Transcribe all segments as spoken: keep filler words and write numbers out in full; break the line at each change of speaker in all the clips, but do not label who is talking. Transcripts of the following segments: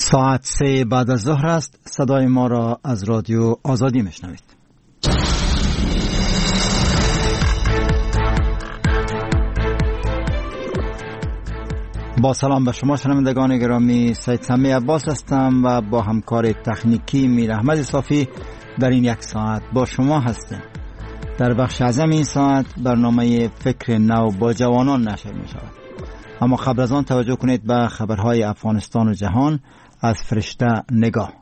ساعت سه بعد از ظهر است. صدای ما را از رادیو آزادی میشنوید. با سلام به شما شنوندگان گرامی، سید سمی عباس هستم و با همکار تکنیکی میر احمد صافی در این یک ساعت با شما هستیم. در بخش اعظم این ساعت برنامه فکر نو با جوانان نشر می شود. اما قبل از آن توجه کنید به خبرهای افغانستان و جهان از فرشته نگاه.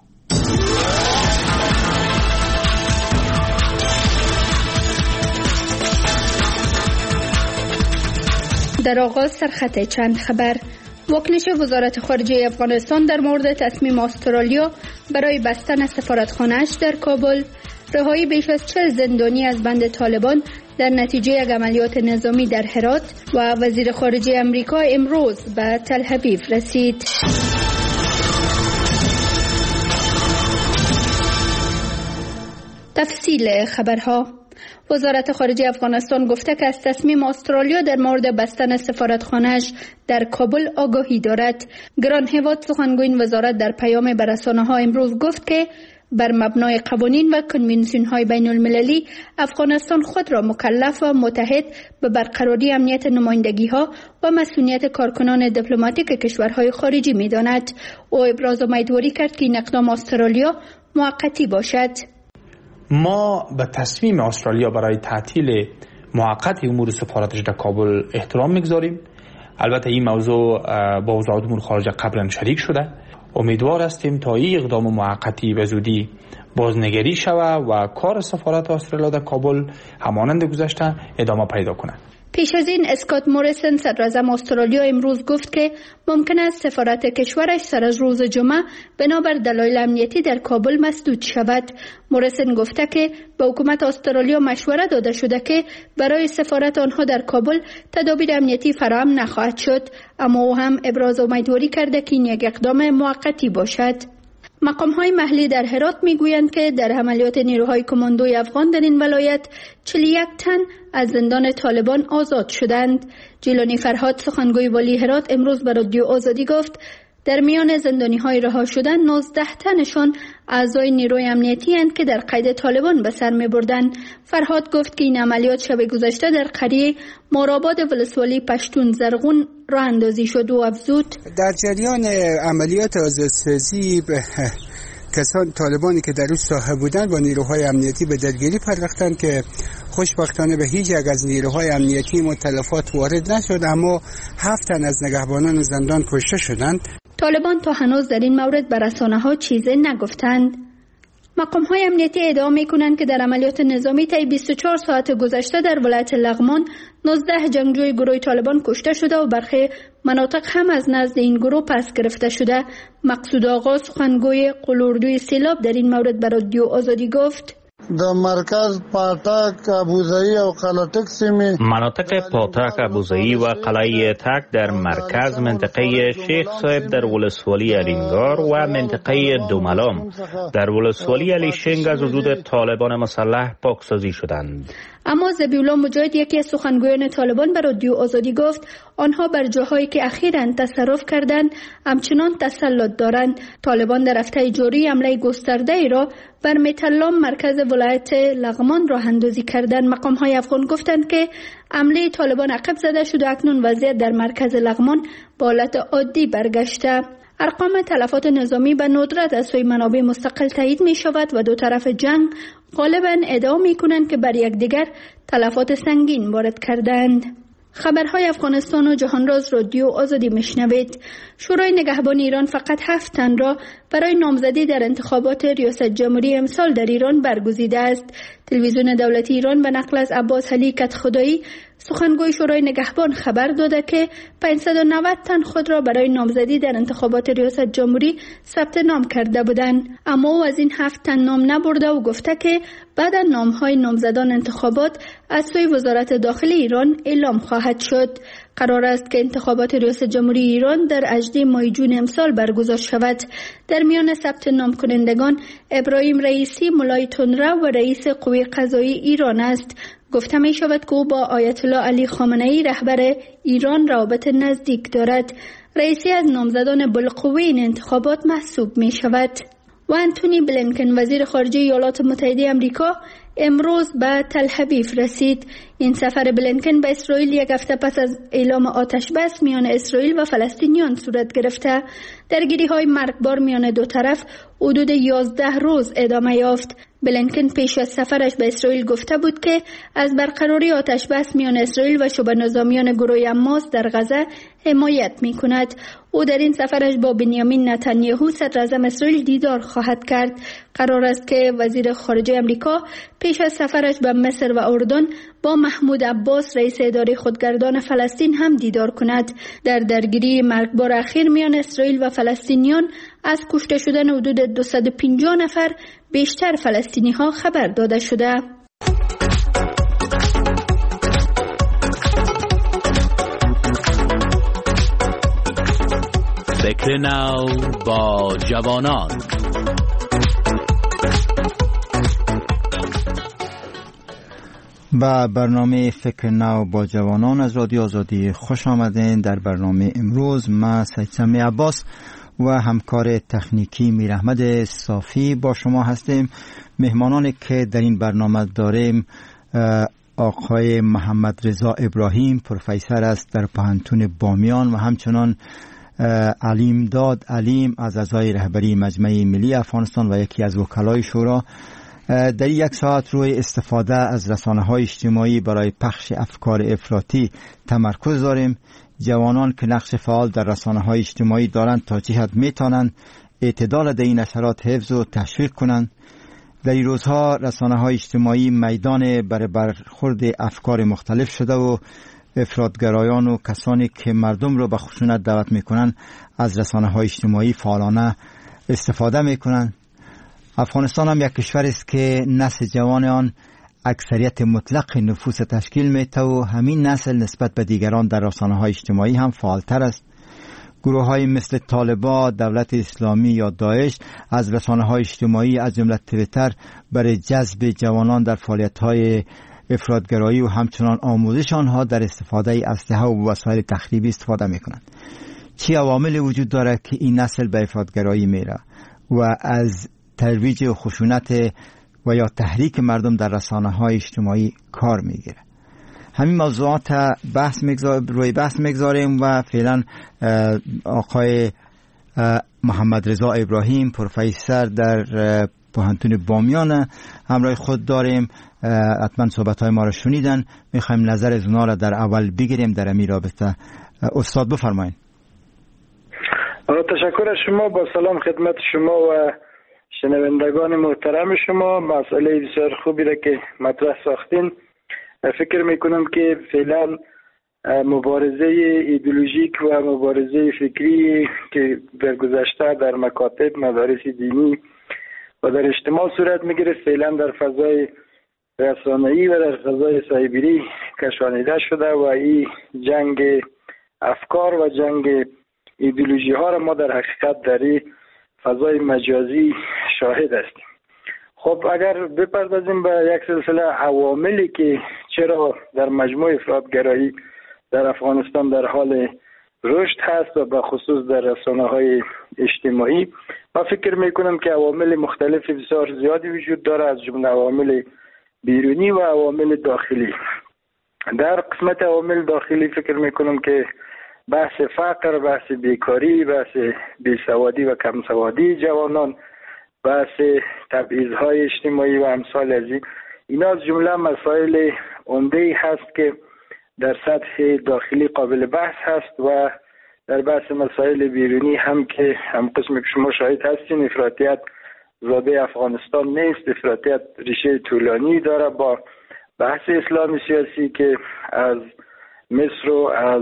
در آغاز سرخط چند خبر. واکنش وزارت خارجه افغانستان در مورد تصمیم استرالیا برای بستن سفارتخانه‌اش در کابل، رهایی بیش از چهل زندانی از بند طالبان در نتیجه یک عملیات نظامی در هرات و وزیر خارجه امریکا امروز به تل آویو رسید. تفصیل خبرها. وزارت خارجه افغانستان گفته که از تصمیم استرالیا در مورد بستن سفارتخانه‌اش در کابل آگاهی دارد. گران هواد سخنگوی وزارت در پیام به رسانه‌ها امروز گفت که بر مبنای قوانین و کنوانسیون‌های بین المللی افغانستان خود را مکلف و متحد به برقراری امنیت نمایندگی‌ها و مسئولیت کارکنان دیپلماتیک کشورهای خارجی می‌داند. او ابراز امیدواری کرد که این اقدام استرالیا موقتی باشد.
ما به تصمیم استرالیا برای تعطیل موقت امور سفارتش در کابل احترام میگذاریم. البته این موضوع با وزارت امور خارجه قبلا شریک شده. امیدوار هستیم تا این اقدام موقتی به زودی بازنگری شود و کار سفارت استرالیا در کابل همانند گذشته ادامه پیدا کنه.
پیش از این اسکات موریسن صدراعظم استرالیا امروز گفت که ممکن است سفارت کشورش سر از روز جمعه بنابر دلایل امنیتی در کابل مسدود شود. موریسن گفته که به حکومت استرالیا مشوره داده شده که برای سفارت آنها در کابل تدابیر امنیتی فراهم نخواهد شد، اما او هم ابراز امیدواری کرده که این یک اقدام موقتی باشد. مقام‌های محلی در هرات می‌گویند که در عملیات نیروهای کماندوی افغان در این ولایت چهل و یک تن از زندان طالبان آزاد شدند. جیلانی فرهاد سخنگوی والی هرات امروز به رادیو آزادی گفت در میان زندانی‌های رها شدن نوزده تنشان اعضای نیروی امنیتی اند که در قید طالبان به سر می‌بردند. فرهاد گفت که این عملیات شب گذشته در قریه موراباد ولسوالی پشتون زرغون راه اندازی شد و افزود
در جریان عملیات آزادسازی به کسان طالبانی که در اون ساحه بودند با نیروهای امنیتی به درگیری پرداختند که خوشبختانه به هیچ یک از نیروهای امنیتی متلفات وارد نشد، اما هفت تن از نگهبانان زندان کشته شدند.
طالبان تا هنوز در این مورد به رسانه‌ها چیزی نگفتند. مقام‌های امنیتی ادعا می‌کنند که در عملیات نظامی طی بیست و چهار ساعت گذشته در ولایت لغمان نوزده جنگجوی گروه طالبان کشته شده و برخی مناطق هم از نزد این گروه پس گرفته شده. مقصود آقا سخنگوی قلوردوی سیلاب در این مورد به رادیو آزادی گفت
در مرکز پاتک ابوزایی و قلعه تک سیمه
مناطق پاتک ابوزایی و قلعه تک در مرکز منطقه شیخ صاحب در ولسوالی علینگار و منطقه دوملام در ولسوالی علی شنگ از وجود طالبان مسلح پاکسازی شدند.
اما ذبیح‌الله مجاهد یکی از سخنگویان طالبان به رادیو آزادی گفت آنها بر جاهایی که اخیراً تصرف کردند همچنان تسلط دارند. طالبان در هفته جاری حمله گسترده‌ای را بر متلام مرکز ولایت لغمان راه اندازی کردند. مقام‌های افغان گفتند که حمله طالبان عقب زده شد و اکنون وضعیت در مرکز لغمان به حالت عادی برگشته. ارقام تلفات نظامی به ندرت از سوی منابع مستقل تایید می شود و دو طرف جنگ غالباً ادعا می کنند که بر یکدیگر تلفات سنگین وارد کردند. خبرهای افغانستان و جهان را از رادیو آزادی میشنوید. شورای نگهبان ایران فقط هفت تن را برای نامزدی در انتخابات ریاست جمهوری امسال در ایران برگزیده است. تلویزیون دولتی ایران به نقل از عباس علی کدخدایی سخنگوی شورای نگهبان خبر داده که پانصد و نود تن خود را برای نامزدی در انتخابات ریاست جمهوری ثبت نام کرده بودند، اما او از این هفت تن نام نبرده و گفته که بعدا نام‌های نامزدان انتخابات از سوی وزارت داخلی ایران اعلام خواهد شد. قرار است که انتخابات ریاست جمهوری ایران در هجدهم ماه جون امسال برگزار شود. در میان ثبت نام کنندگان ابراهیم رئیسی مولای تندره و رئیس قوه قضایی ایران است. گفته می شود که او با آیت الله علی خامنه‌ای رهبر ایران روابط نزدیک دارد. رئیسی از نامزدان بالقوه این انتخابات محسوب می شود. و انتونی بلینکن وزیر خارجه ایالات متحده آمریکا امروز به تل‌آویو رسید. این سفر بلینکن به اسرائیل یک هفته پس از اعلام آتش بس میان اسرائیل و فلسطینیان صورت گرفته. درگیری های مرگبار میان دو طرف حدود یازده روز ادامه یافت. بلینکن پیش از سفرش به اسرائیل گفته بود که از برقراری آتش بس میان اسرائیل و شبه نظامیان گروه حماس در غزه حمایت می کند. او در این سفرش با بنیامین نتانیاهو صدر اعظم اسرائیل دیدار خواهد کرد. قرار است که وزیر خارجه آمریکا پیش از سفرش به مصر و اردن با محمود عباس رئیس اداره خودگردان فلسطین هم دیدار کند. در درگیری مرگبار اخیر میان اسرائیل و فلسطینیان از کشته شدن حدود دویست و پنجاه نفر بیشتر فلسطینی ها خبر داده شده.
فکر نو با جوانان.
با برنامه فکر نو با جوانان از رادیو آزادی خوش آمدین. در برنامه امروز ما سید سمی عباس و همکار تکنیکی میر احمد صافی با شما هستیم. مهمانانی که در این برنامه داریم آقای محمد رضا ابراهیم پروفسور است در پوهنتون بامیان و همچنان علیم داد علیم از اعضای رهبری مجمع ملی افغانستان و یکی از وکلای شورا. در یک ساعت روی استفاده از رسانه‌های اجتماعی برای پخش افکار افراطی تمرکز داریم. جوانان که نقش فعال در رسانه‌های اجتماعی دارند تا چه حد میتونند اعتدال در این نشرات حفظ و تشویق کنند. در این روزها رسانه‌های اجتماعی میدان برای برخورد افکار مختلف شده و افراطگرایان و کسانی که مردم را به خشونت دعوت میکنند از رسانه‌های اجتماعی فعالانه استفاده میکنند. افغانستان هم یک کشور است که نسل جوان آن اکثریت مطلق نفوس تشکیل میده و همین نسل نسبت به دیگران در رسانه‌های اجتماعی هم فعالتر است. گروه‌های مثل طالبان، دولت اسلامی یا داعش از رسانه‌های اجتماعی از جمله توییتر برای جذب جوانان در فعالیت‌های افراطگرایی و همچنان آموزش آنها در استفاده اسلحه و وسایل تخریبی استفاده می‌کنند. چه عواملی وجود دارد که این نسل به افراطگرایی میره و از ترویج خشونت و یا تحریک مردم در رسانه‌های اجتماعی کار میگیره؟ همین موضوعات بحث میگذار روی بحث میگذاریم و فعلا آقای محمد رضا ابراهیم پروفسور در پوهنتون بامیان همراه خود داریم. حتما صحبت‌های ما را شنیدن. میخوایم نظر از اونا را در اول بگیریم در این رابطه. استاد بفرمایید.
تشکر از شما. با سلام خدمت شما و شنوندگان محترم شما. مسئله بسیار خوبی را که مطرح ساختین. فکر میکنم که فعلا مبارزه ایدئولوژیک و مبارزه فکری که در گذشته در مکاتب مدارس دینی و در اجتماع صورت میگیره فعلا در فضای رسانه‌ای و در فضای سایبری کشانیده شده و این جنگ افکار و جنگ ایدئولوژی ها را ما در حقیقت در این فضای مجازی شاهد هستیم. خب اگر بپردازیم به یک سلسله عواملی که چرا در مجموع افراطگرایی در افغانستان در حال رشد هست و به خصوص در رسانه‌های اجتماعی، من فکر میکنم که عوامل مختلف بسیار زیادی وجود داره، از جمله عوامل بیرونی و عوامل داخلی. در قسمت عوامل داخلی فکر میکنم که بحث فقر، بحث بیکاری، بحث بیسوادی و کمسوادی جوانان، بحث تبعیض‌های اجتماعی و امثال از این، اینا از جمله مسائل عمده‌ای هست که در سطح داخلی قابل بحث هست و در بحث مسائل بیرونی هم که هم قسم که شما شاهد هستین، افراطیت زاده افغانستان نیست. افراطیت ریشه طولانی داره با بحث اسلام سیاسی که از مصر و از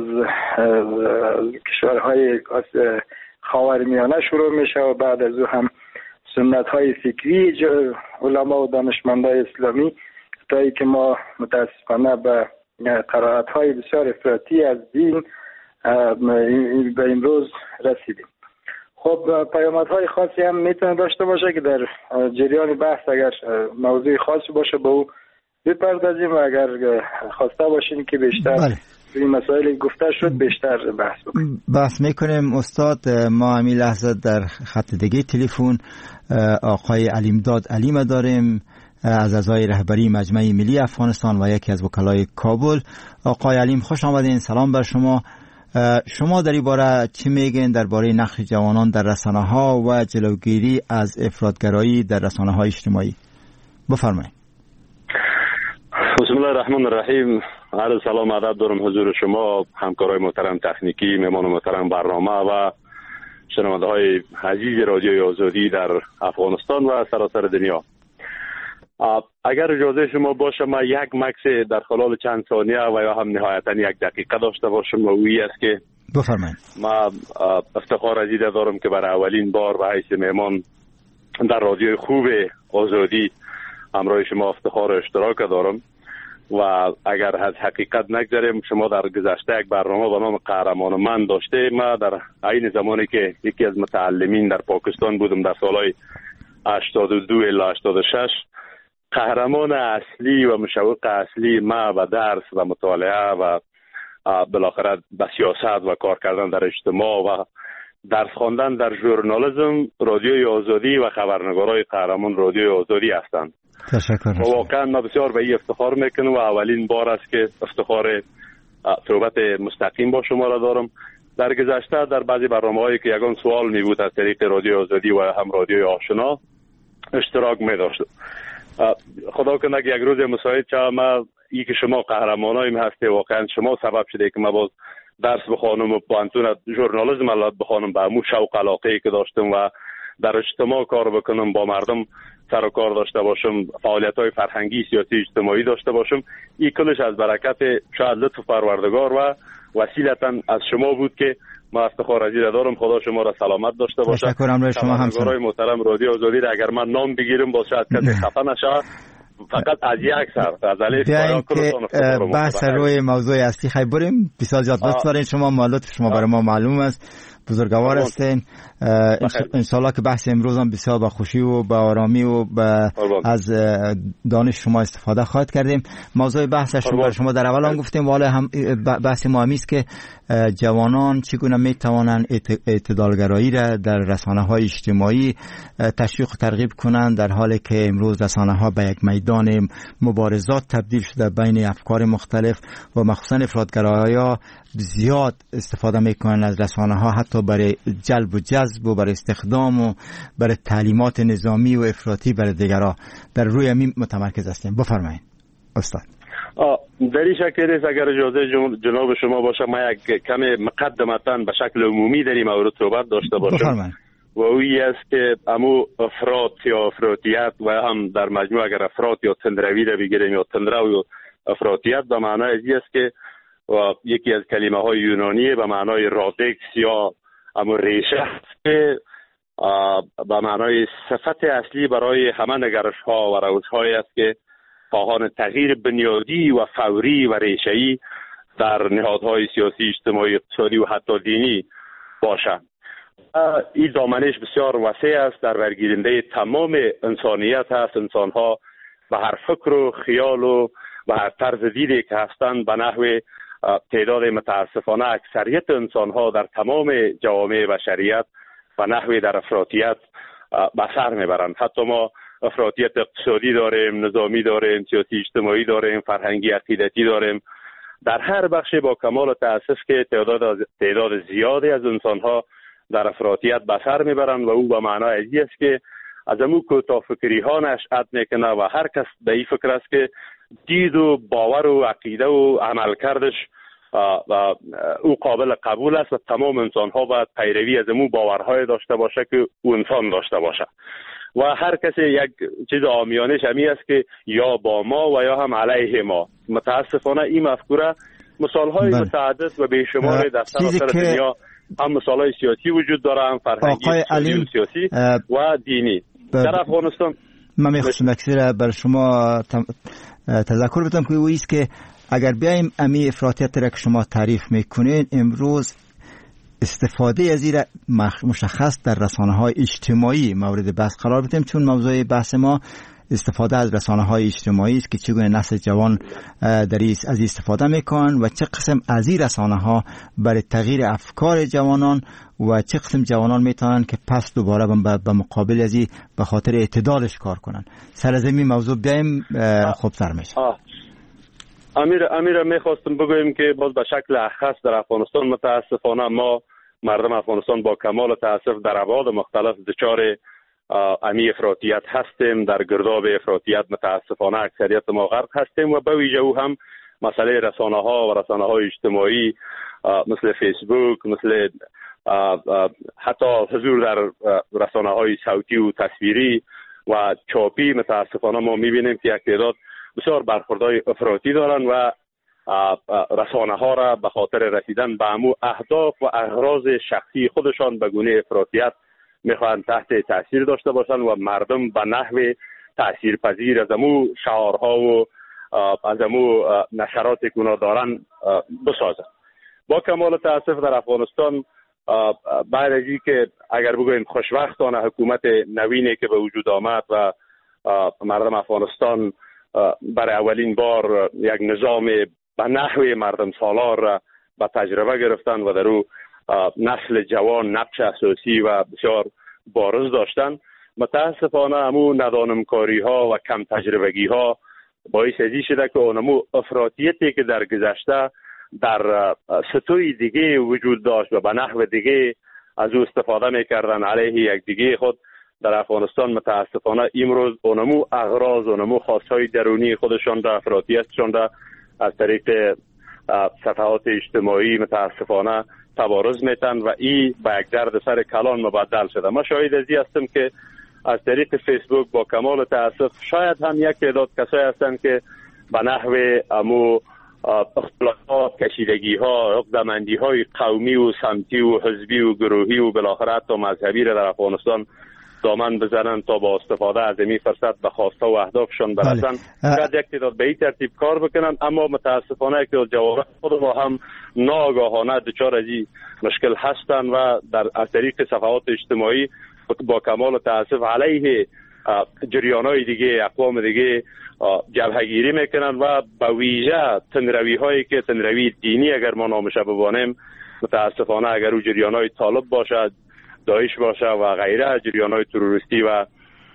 کشورهای خاورمیانه شروع میشه و بعد از او هم سنت های فکری علما و دانشمندای اسلامی تایی که ما متاسفانه به قرائت های بسیار افراطی از دین به امروز رسیدیم. خب پیامدهای خاصی هم میتونه داشته باشه که در جریان بحث اگر موضوع خاصی باشه به او بپردازیم و اگر خواسته باشین که بیشتر این مسائل گفته شد بیشتر بحث بکنیم.
بحث میکنیم استاد. ما همین لحظه در خط دیگه تلفن آقای علیمداد علیم داریم از اعضای رهبری مجمع ملی افغانستان و یکی از وکلای کابل. آقای علیم خوش آمدین. سلام بر شما. شما در این باره چی میگین درباره نقش جوانان در رسانه‌ها و جلوگیری از افراطگرایی در رسانه‌های اجتماعی؟ بفرمایید.
بسم الله الرحمن الرحیم. عرض سلام ادب دارم حضور شما، همکارای محترم تکنیکی، مهمان محترم برنامه و شنونده های عزیز رادیوی آزادی در افغانستان و سراسر دنیا. اگر اجازه شما باشه ما یک مکس در خلال چند ثانیه و یا هم نهایتا یک دقیقه داشته باشم و اویی است که
بفرمایید.
ما افتخار عزیز دارم که برای اولین بار به حیث مهمان در رادیوی خوب آزادی همراه شما افتخار اشتراک دارم و اگر از حقیقت نگذاریم شما در گذشته یک برنامه به نام قهرمان من داشته. ما در عین زمانی که یکی از متعلمین در پاکستان بودم در سالهای هشتاد و دو الی هشتاد و شش، قهرمان اصلی و مشوق اصلی ما و درس و مطالعه و بالاخره به سیاست و کار کردن در اجتماع و درس خواندن در ژورنالیسم رادیوی آزادی و خبرنگارای قهرمان رادیوی آزادی هستند.
تشکر.
واقعا ما بسیار به این افتخار میکنم و اولین بار است که افتخار صحبت مستقیم با شما را دارم. در گذشته در بعضی برنامه‌هایی که یگان سوال می بود از طریق رادیو آزادی و هم رادیو آشنا اشتراک می داشتم. خدا کنه که یک روز مساعد شوم ما ای که شما قهرمانایم هستی، واقعا شما سبب شده که من باز درس بخوانم و پانتون ژورنالیسم الات بخوانم به همون شوق علاقه‌ای که داشتم و در اجتماع کار بکنم، با مردم سر و کار داشته باشم، فعالیت‌های فرهنگی سیاسی اجتماعی داشته باشم. این کلش از برکت شاید لطف پروردگار و وسیلتاً از شما بود که ما افتخار عزیز دارم. خدا شما را سلامت داشته باشه.
تشکرم برای شما هم.
خبرنگارای محترم رادیو آزادی را اگر من نام بگیرم باز شاید کسی خفه نشه، فقط از یک سر از الف
بیاین که بحث روی موضوع اصلی خیلی بریم. بسیار زیاد لطف دارین شما، مالوت شما برای ما معلوم است، بزرگوار هستین. انشالله که بحث امروز هم بسیار با خوشی و با آرامی و با از دانش شما استفاده خواهد کردیم. موضوع بحثش رو برای شما در اول هم گفتیم، ولی هم بحث مهمی است که جوانان چگونه میتوانند اعتدالگرایی را در رسانه‌های اجتماعی تشویق و ترغیب کنند، در حالی که امروز رسانه‌ها به یک میدان مبارزات تبدیل شده بین افکار مختلف و مخصوصا افراطگراها زیاد استفاده میکنن از رسانه‌ها، حتی برای جلب و جذب و برای استخدام و برای تعلیمات نظامی و افراطی برای دیگرها. در روی همین متمرکز هستیم. بفرمایید استاد.
در این شکل است اگر اجازه جناب شما باشه ما یک کمی مقدمتاً به شکل عمومی در این مورد صحبت داشته باشم.
بفرمایید.
و اویی است که امو افراط یا افراطیت و هم در مجموع اگر افراط یا تندروی را بگیریم یا تندرو یا افراطیت به معنای ازی است که و یکی از کلمه های یونانی به معنای رادکس یا امو ریشه که به معنای صفت اصلی برای همه نگرش ها و روش های است که خواهان تغییر بنیادی و فوری و ریشه‌ای در نهادهای سیاسی، اجتماعی، اقتصادی و حتی دینی باشند. این دامنش بسیار وسیع است، در برگیرنده تمام انسانیت هست. انسان ها به هر فکر و خیال و به هر طرز دیدی که هستند به نحو تعداد متاسفانه اکثریت انسان ها در تمام جوامع بشریت و نحوی در افراطیت به سر میبرند. حتی ما افراطیت اقتصادی داریم، نظامی داریم، سیاسی اجتماعی داریم، فرهنگی عقیدتی داریم. در هر بخش با کمال تاسف که تعداد تعداد زیادی از انسان ها در افراطیت به سر میبرند و او به معنای ازی است که از امو کوتاه فکری ها نشأت میکنه و هر کس به این فکر است که دید و باور و عقیده و عمل کردش و او قابل قبول است و تمام انسان ها باید پیروی از امو باورهای داشته باشه که او انسان داشته باشه و هر کسی یک چیز عامیانه شمی است که یا با ما و یا هم علیه ما. متاسفانه این مفکوره مثال های متعدد و بیشمار در سراسر دنیا هم مثال های سیاسی وجود داره، هم فرهنگی و سیاسی و دینی. در افغانستان
من میخواستم اکثر بر شما تذکر بدم که اویست که اگر بیایم امی افراطیت را که شما تعریف میکنین امروز استفاده از این مشخص در رسانه‌های اجتماعی مورد بحث قرار بدیم، چون موضوع بحث ما استفاده از رسانه های اجتماعی است که چگونه نسل جوان در از استفاده میکنن و چه قسم از این رسانه ها برای تغییر افکار جوانان و چه قسم جوانان میتونن که پس دوباره به مقابل از این به خاطر اعتدالش کار کنن. سر از این موضوع بیایم خوبتر میشه.
امیر امیر میخواستم بگویم که باز به شکل اخص در افغانستان متاسفانه ما مردم افغانستان با کمال تاسف در ابعاد مختلف دچار امی افراطیت هستیم. در گرداب افراطیت متاسفانه اکثریت ما غرق هستیم و به ویژه او هم مسئله رسانه ها و رسانه های اجتماعی مثل فیسبوک، مثل حتی حضور در رسانه های صوتی و تصویری و چاپی متاسفانه ما میبینیم که یک تعداد بسیار برخوردهای افراطی دارن و رسانه ها را به خاطر رسیدن به امو اهداف و اغراض شخصی خودشان به گونه افراطیت میخوان تحت تاثیر داشته باشند و مردم به نحو تاثیرپذیر از امو شعارها و از امو نشرات که اونا دارن بسازند. با کمال تاسف در افغانستان بعد از این که اگر بگویم خوشبختانه حکومت نوینی که به وجود آمد و مردم افغانستان برای اولین بار یک نظام به نحو مردم سالار را به تجربه گرفتن و در او نسل جوان نقش اساسی و بسیار بارز داشتن، متاسفانه امو ندانمکاری ها و کم تجربگی ها باعث ازی شده که اونمو افراطیتی که در گذشته در سطوح دیگه وجود داشت و به نحو دیگه از او استفاده میکردن علیه یک دیگه خود، در افغانستان متاسفانه امروز اونمو اغراض اونمو خواستهای درونی خودشان در افراطیتشان را از طریق صفحات اجتماعی متاسفانه تبارز میتن و این به یک درد سر کلان مبدل شده. ما شاهد ازی هستم که از طریق فیسبوک با کمال تاسف شاید هم یک تعداد کسایی هستند که به نحو امو اختلافات، کشیدگی ها، عقده‌مندی های قومی و سمتی و حزبی و گروهی و بالاخره حتی مذهبی را در افغانستان دامن بزنن تا با استفاده از این فرصت به خواسته و اهدافشان برسن. شاید یک تعداد به این ترتیب کار بکنن، اما متاسفانه یک تعداد جوامع خود ما هم ناگاهانه دچار از این مشکل هستن و در از طریق صفحات اجتماعی با کمال تاسف علیه جریان‌های دیگه، اقوام دیگه جبهه‌گیری میکنن و به ویژه تنروی هایی که تنروی دینی اگر ما نامش ببانیم، متاسفانه اگر او جریان‌های طالب باشد، داعش باشه و غیره، جریان‌های تروریستی و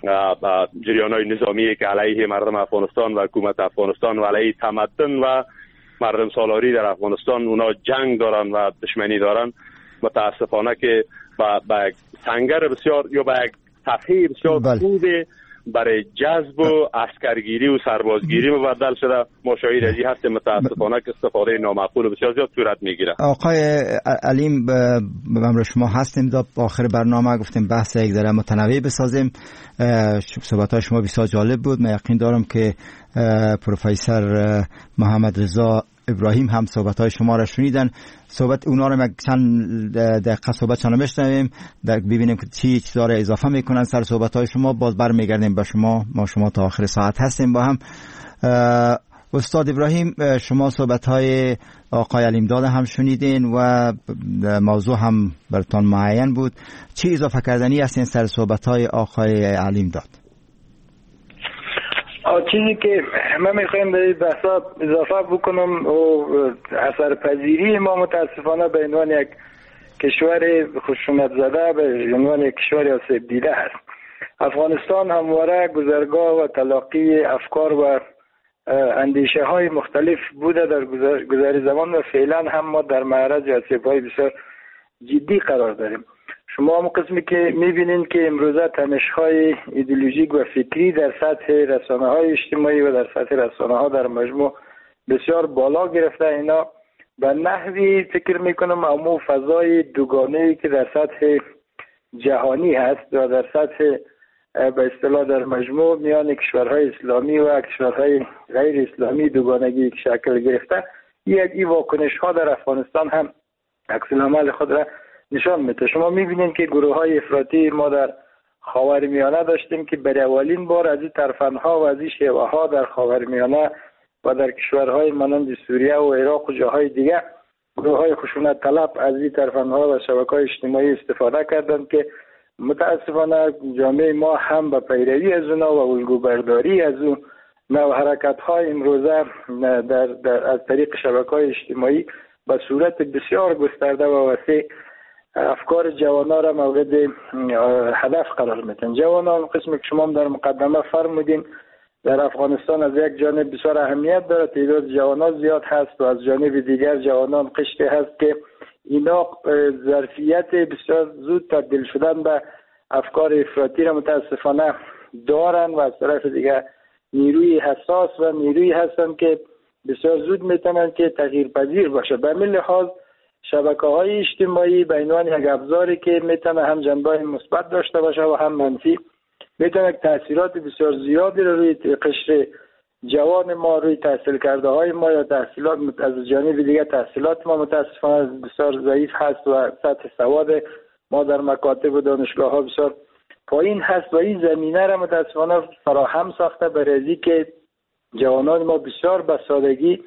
جریان‌های نظامی که علیه مردم افغانستان و حکومت افغانستان و علیه تمدن و مردم سالاری در افغانستان اونا جنگ دارن و دشمنی دارن، متاسفانه که با سنگر بسیار یا با یک تفهیم بسیار خوب برای جذب و عسکرگیری و سربازگیری مبدل شده. ما شاهد ازی هستیم متاسفانه که استفاده نامعقول بسیار زیاد صورت میگیره.
آقای علیم با شما هستیم. در آخر برنامه گفتیم بحث یک ذره متنوع بسازیم. صحبت‌های شما بسیار جالب بود. من یقین دارم که پروفسور محمد رضا ابراهیم هم صحبت‌های شما را شنیدن. صحبت اونا رو یک چند دقیقه صحبتشان رو بشنویم، ببینیم که چی چیزا رو اضافه میکنن سر صحبت‌های شما. باز برمیگردیم به شما. ما شما تا آخر ساعت هستیم با هم. استاد ابراهیم، شما صحبت‌های آقای علیمداد هم شنیدین و موضوع هم براتون معین بود. چی اضافه کردنی هستین سر صحبت‌های آقای علیمداد؟
چیزی که من میخوایم به این بحثا اضافه بکنم و اثر پذیری ما متاسفانه به عنوان یک کشور خشونت زده، به عنوان یک کشور آسیب دیده است. افغانستان همواره گذرگاه و تلاقی افکار و اندیشه های مختلف بوده در گذر زمان و فعلا هم ما در معرض آسیب های بسیار جدی قرار داریم. شما هم قسمی که میبینین که امروزه تنش های ایدئولوژیک و فکری در سطح رسانه های اجتماعی و در سطح رسانه ها در مجموع بسیار بالا گرفته. اینا به نحوی فکر میکنم امو فضای دوگانه‌ای که در سطح جهانی هست و در سطح به اصطلاح در مجموع میان کشورهای اسلامی و کشورهای غیر اسلامی دوگانگی که شکل گرفته، یک این واکنش ها در افغانستان هم عکس العمل خود را نشان میده. شما میبینید که گروه های افراطی ما در خاورمیانه داشتیم که برای اولین بار از این ترفندها و از این شیوه ها در خاورمیانه و در کشورهای مانند سوریه و عراق و جاهای دیگه گروه های خشونت طلب از این ترفندها و شبکه‌های اجتماعی استفاده کردند که متاسفانه جامعه ما هم به پیروی از اونا و الگوبرداری از اون نوع حرکت های امروزه در, در از طریق شبکه‌های اجتماعی به صورت بسیار گسترده و وسیع افکار جوانان را مورد هدف قرار میدن. جوانان قسمی که شما در مقدمه فرمودین در افغانستان از یک جانب بسیار اهمیت داره، تعداد جوانان زیاد هست و از جانب دیگر جوانان قشری هست که اینا ظرفیت بسیار زود تبدیل شدن به افکار افراطی را متاسفانه دارن و از طرف دیگر نیروی حساس و نیروی هستن که بسیار زود میتونن که تغییر پذیر باشه. به همین لحاظ شبکه‌های اجتماعی به عنوان یک ابزاری که میتونه هم جنبه‌های مثبت داشته باشه و هم منفی، میتونه تاثیرات بسیار زیادی رو روی قشر جوان ما، روی تحصیل کرده های ما یا تحصیلات از جانب دیگه تحصیلات ما متاسفانه بسیار ضعیف هست و سطح سواد ما در مکاتب و دانشگاه ها بسیار پایین هست و این زمینه را متاسفانه فراهم ساخته برای از اینکه جوانان ما بسیار به سادگی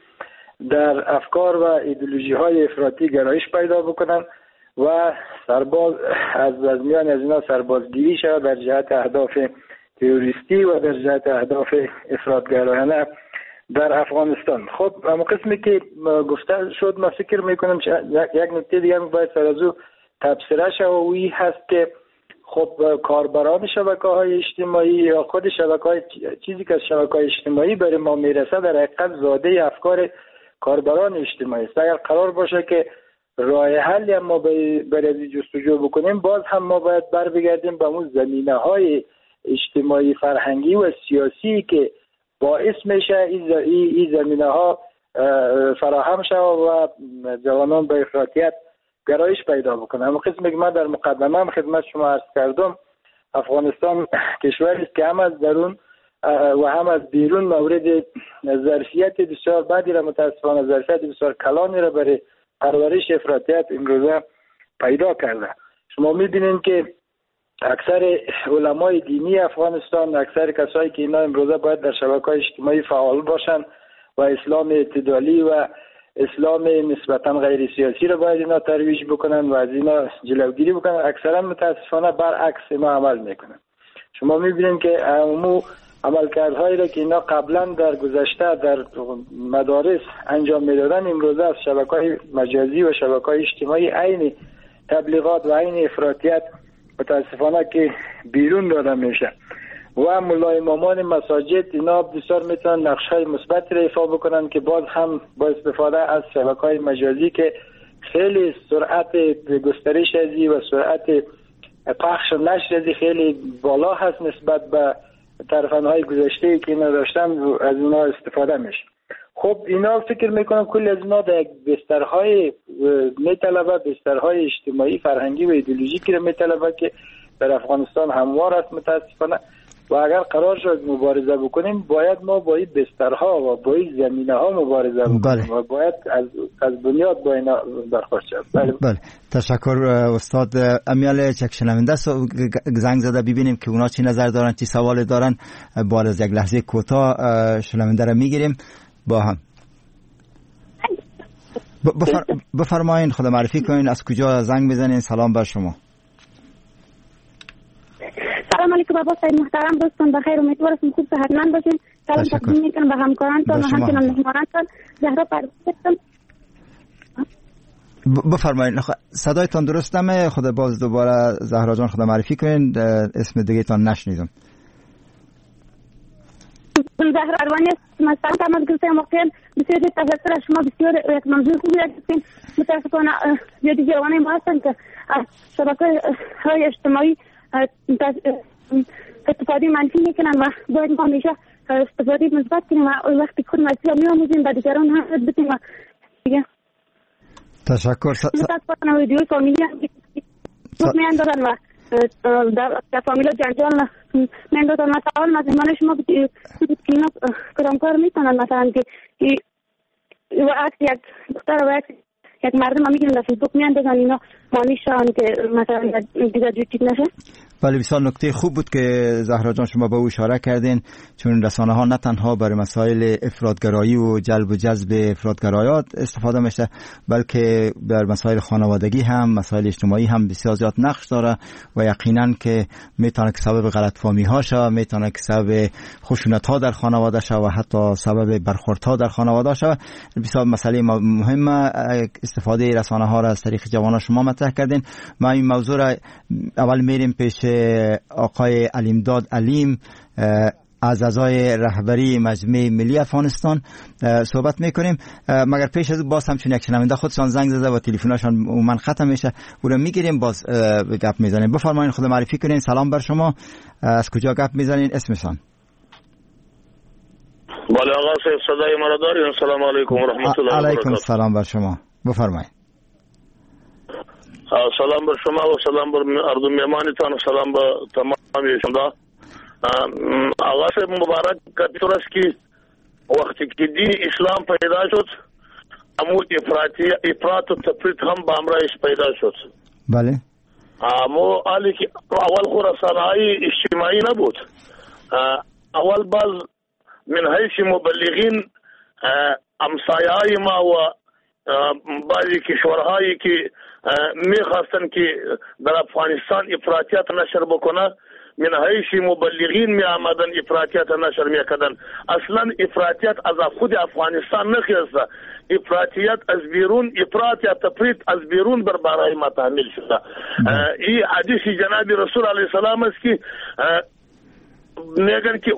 در افکار و ایدئولوژی های افراطی گرایش پیدا بکنن و سرباز از از میان از اینا سربازگیری شود در جهت اهداف تروریستی و در جهت اهداف افراطگرایانه در افغانستان. خب اما قسمی که گفته شد ما فکر میکنم یک نکته دیگه باید سر از او تبصره شد و اوی هست که خب کاربران شبکه‌های اجتماعی یا خود شبکه‌های چیزی که از شبکه‌های اجتماعی برای ما میرسه در حقیقت زاده افکار کاربران اجتماعی است. اگر قرار باشه که راه حلی ما برای جستجو بکنیم، باز هم ما باید بر بگردیم به اون زمینه‌های اجتماعی فرهنگی و سیاسی که باعث میشه این زمینه‌ها فراهم شود و جوانان به افراطیت گرایش پیدا بکنه. اما قسمی که من در مقدمه هم خدمت شما عرض کردم، افغانستان کشوری است که هم از درون و هم از بیرون مورد ظرفیت بسیار بدی را متاسفانه ظرفیت بسیار کلانی را برای پرورش افراطیت امروزه پیدا کرده. شما می‌بینید که اکثر علمای دینی افغانستان، اکثر کسایی که اینا امروزه باید در شبکه‌های اجتماعی فعال باشن و اسلام اعتدالی و اسلام نسبتا غیر سیاسی رو باید اینا ترویج بکنن و از اینا جلوگیری بکنن، اکثرا متاسفانه برعکس اینا عمل میکنن. شما میبینید که عموم عملکردهایی را که اینا قبلا در گذشته در مدارس انجام میدادن امروزه از شبکه‌های مجازی و شبکه‌های اجتماعی عین تبلیغات و عین افراطیت متاسفانه که بیرون داده میشه و مولای امامان مساجد اینا بسیار میتونن نقش‌های مثبت را ایفا بکنن که باز هم با استفاده از شبکه‌های مجازی که خیلی سرعت گسترش ازی و سرعت پخش و نشر ازی خیلی بالا هست نسبت به طرفانهای گذشته که اینا داشتن از اینا استفاده میشه. خب اینا فکر میکنم کل از اینا در بسترهای میطلبه، بسترهای اجتماعی فرهنگی و ایدئولوژیکی رو میطلبه که در افغانستان هموار است متاسفانه و اگر قرار شد مبارزه بکنیم باید ما با این بسترها و با این زمینه ها مبارزه بکنیم. بله. و باید از از بنیاد با اینا برخورد شد. بله.
بله تشکر استاد امیال چکشنونده. زنگ زده ببینیم که اونا چی نظر دارن، چی سوال دارن. بعد از یک لحظه کوتاه شنونده رو میگیریم با هم. بفر... بفرمایین خدا معرفی کنین، از کجا زنگ بزنین. سلام بر شما.
سلام علیکم بابا سید محترم، دوستان بخیر، امیدوارم خوب صحتمند باشین. سلام تقدیم میکنم به همکارانتان و همچنین مهمانانتان. زهرا پرویزم.
بفرمایید صدایتان درست نمیاد، خدا باز دوباره زهرا جان خدا معرفی کنین، اسم دیگه تان نشنیدم.
زهرا اروانی است، مثلا تمام گفتم موقعا بسیار تشکر از شما، بسیار یک موضوع خوبی گفتین. متاسفانه زیادی جوانای ما هستن که از شبکه‌های اجتماعی استفاده منفی میکنن و باید ما همیشه استفاده مثبت کنیم و وقتی خود مسئله میاموزیم به دیگران هم یاد بدیم و دیگه.
تشکر.
متاسفانه ویدیو فامیلی هم میاندازن و در فامیل جنجال میاندازن. مثلا مزیمان شما بود که اینا کدام کار میکنن، مثلا که و عکس یک دختر و عکس یک مردم هم میگن در فیسبوک میاندازن، اینا مانی شان که مثلا دیگه جوتید نشه.
بله، بسیار نکته خوب بود که زهرا جان شما به او اشاره کردین، چون رسانه ها نه تنها برای مسائل افرادگرایی و جلب و جذب افرادگرایات استفاده میشه، بلکه در مسائل خانوادگی هم، مسائل اجتماعی هم بسیار زیاد نقش داره و یقینا که میتونه که سبب غلط فهمی ها شه، میتونه که سبب خشونت ها در خانواده شه و حتی سبب برخورد ها در خانواده شه. بسیار مسئله مهمه استفاده رسانه ها را از طریق جوانان شما مطرح کردین. ما این موضوع را اول میریم پیش آقای علیمداد علیم از اعضای رهبری مجمع ملی افغانستان صحبت میکنیم، مگر پیش از باز همچون یک شنونده خودشان زنگ زده و تلفنشان من ختم میشه، او را میگیریم باز گپ میزنیم. بفرمایید خود معرفی کنین. سلام بر شما، از کجا گپ میزنین، اسمشان؟
بله آقا صاحب صدای مرا دارین؟ سلام علیکم و رحمت الله و برکاته.
علیکم سلام بر شما، بفرمایید.
سلام بر شما و سلام بر اردو میمانتان و سلام بر تمام شما. آقا صاحب مبارک کتور است که وقتی که دین اسلام پیدا شد امو افراطی افراط و تفریط هم با امرایش پیدا شد.
بله.
امو حالی که اول خو رسانه‌های اجتماعی نبود، اول باز من حیث مبلغین امسایه‌های ما و بعضی کشورهایی که میخواستن که در افغانستان افراطیت نشر بکنه من حیث مبلغین می آمدن افراطیت نشر میکردن. اصلا افراطیت از خود افغانستان نخیسته، افراطیت از بیرون، افراط یا تفریط از بیرون بر برای ما تحمیل شده. این حدیث جناب رسول علیه السلام است که میگن که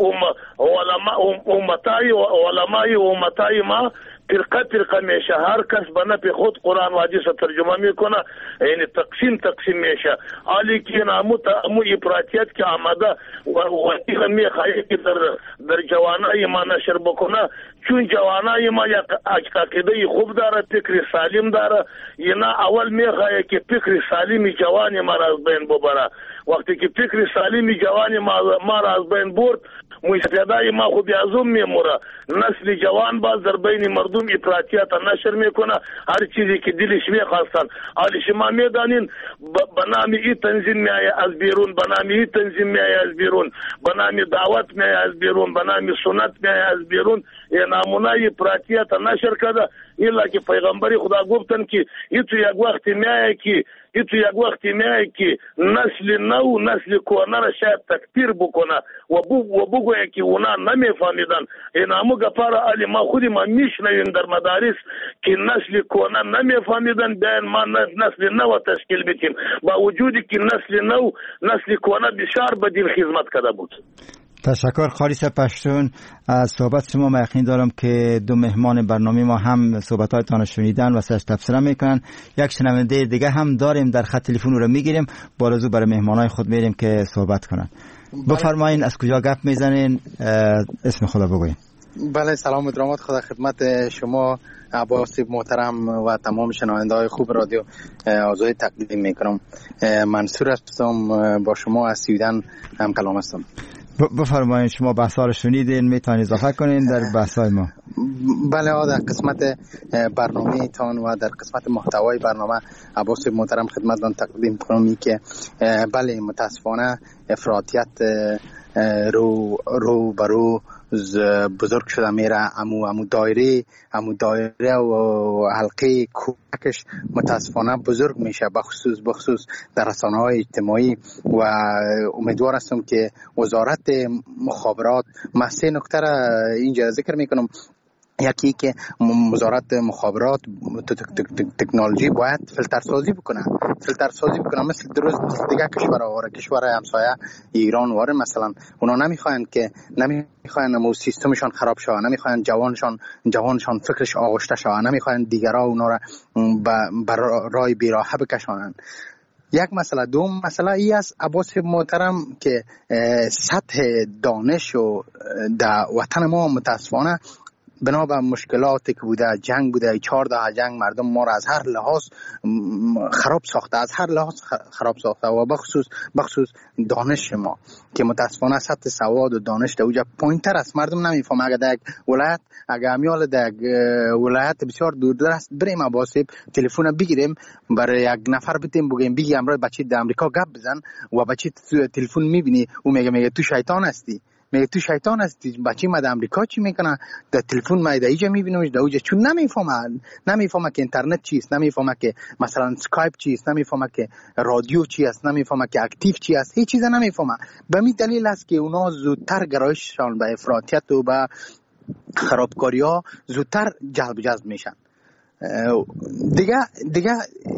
علماء امتای و علمای امتای ما فرقه فرقه میشه، هر کس به نفع خود قرآن و حدیث ترجمه میکنه، یعنی تقسیم تقسیم میشه. حالی که نامو امو افراطیت که آمده و این میخواهی که در در جوانای ما نشر بکنه، چون جوانای ما یک عقیده خوب داره، فکر سالم داره، اینا اول میخواهی که فکر سالم جوان ما را از بین ببره. وقتی که فکر سالم جوان ما را از بین برد، مستعدای ما خود ازم میموره، نسل جوان باز در بین مردم افراطیت نشر میکنه، هر چیزی که دلش میخواستن. حالی شما میدانین به نام ای تنظیم میایه از بیرون، به نام ای تنظیم میایه از بیرون، به نام دعوت میایه از بیرون، به نام سنت میایه از بیرون، این نامونه افراطیت نشر کرده. الا که پیغمبر خدا گفتن که ای تو یک وقت میایه که ای تو یک وقت میایه که نسل نو نسل کهنه را شاید تکفیر بکنه و بو و بگویه که اونا نمیفهمیدن. این همو گپاره علی ما خودی ما میشنویم در مدارس که نسل کهنه نمیفهمیدن، بیاین ما نسل نو تشکیل بدیم، با وجودی که نسل نو نسل کهنه بسیار به دین خدمت کرده بود.
تشکر خالص پشتون از صحبت شما. من یقین دارم که دو مهمان برنامه ما هم صحبت‌هایتان رو شنیدن و سرش تبصره میکنن. یک شنونده دیگه هم داریم در خط تلفن رو میگیریم، بالازو برای مهمانای خود میریم که صحبت کنن. بفرمایین از کجا گپ میزنین، اسم خدا بگوین.
بله سلام و درامات خدا خدمت شما عباس محترم و تمام شنونده‌های خوب رادیو آزادی تقدیم میکنم. منصور هستم، با شما از سویدن هم کلام هستم.
بفرمایید شما بحث‌ها رو شنیدین، میتونید اضافه کنین در بحث‌های ما؟
بله آقا در قسمت برنامه تان و در قسمت محتوای برنامه عباس محترم خدمتتان تقدیم کنم که بله متاسفانه افراطیت رو رو برو بزرگ شده میره، امو امو دایره امو دایره و حلقه کوچکش متاسفانه بزرگ میشه، بخصوص بخصوص در رسانه‌های اجتماعی. و امیدوار هستم که وزارت مخابرات، من سه نکته را اینجا ذکر میکنم. یکی که وزارت مخابرات تکنولوژی باید فیلتر سازی بکنه فیلتر سازی بکنه مثل درست دیگه کشورها و کشور همسایه ایران واره مثلا اونا نمیخواین که نمیخواین مو سیستمشون خراب شه، نمیخواین جوانشان جوانشان فکرش آغشته شه، نمیخواین دیگرها اونا را بر راه بیراهه بکشانن. یک مسئله. دوم مسئله ای است عباس محترم که سطح دانش و در وطن ما متاسفانه بنا به مشکلاتی که بوده، جنگ بوده، چهارده جنگ مردم ما را از هر لحاظ خراب ساخته، از هر لحاظ خراب ساخته و بخصوص بخصوص دانش ما که متاسفانه سطح سواد و دانش در اوجا پایین‌تر است. مردم نمیفهمه. اگر در یک ولایت اگر امیال در یک ولایت بسیار دوردست بریم اباسیب تلفن بگیریم برای یک نفر بتیم بگیم بگی امروز بچه در امریکا گپ بزن و بچه تلفن میبینی او میگه میگه تو شیطان هستی، میگه تو شیطان هستی، بچه ما در امریکا چی میکنه، در تلفن ما در اینجا میبینیمش در اونجا، چون نمیفهمه نمیفهمه که اینترنت چیست، نمیفهمه که مثلا اسکایپ چیست، نمیفهمه که رادیو چی است، نمیفهمه که اکتیو چی است، هیچ چیز نمیفهمه. به می دلیل است که اونا زودتر گرایششان به افراطیت و به خرابکاری ها زودتر جلب جذب میشن. دیگه دیگه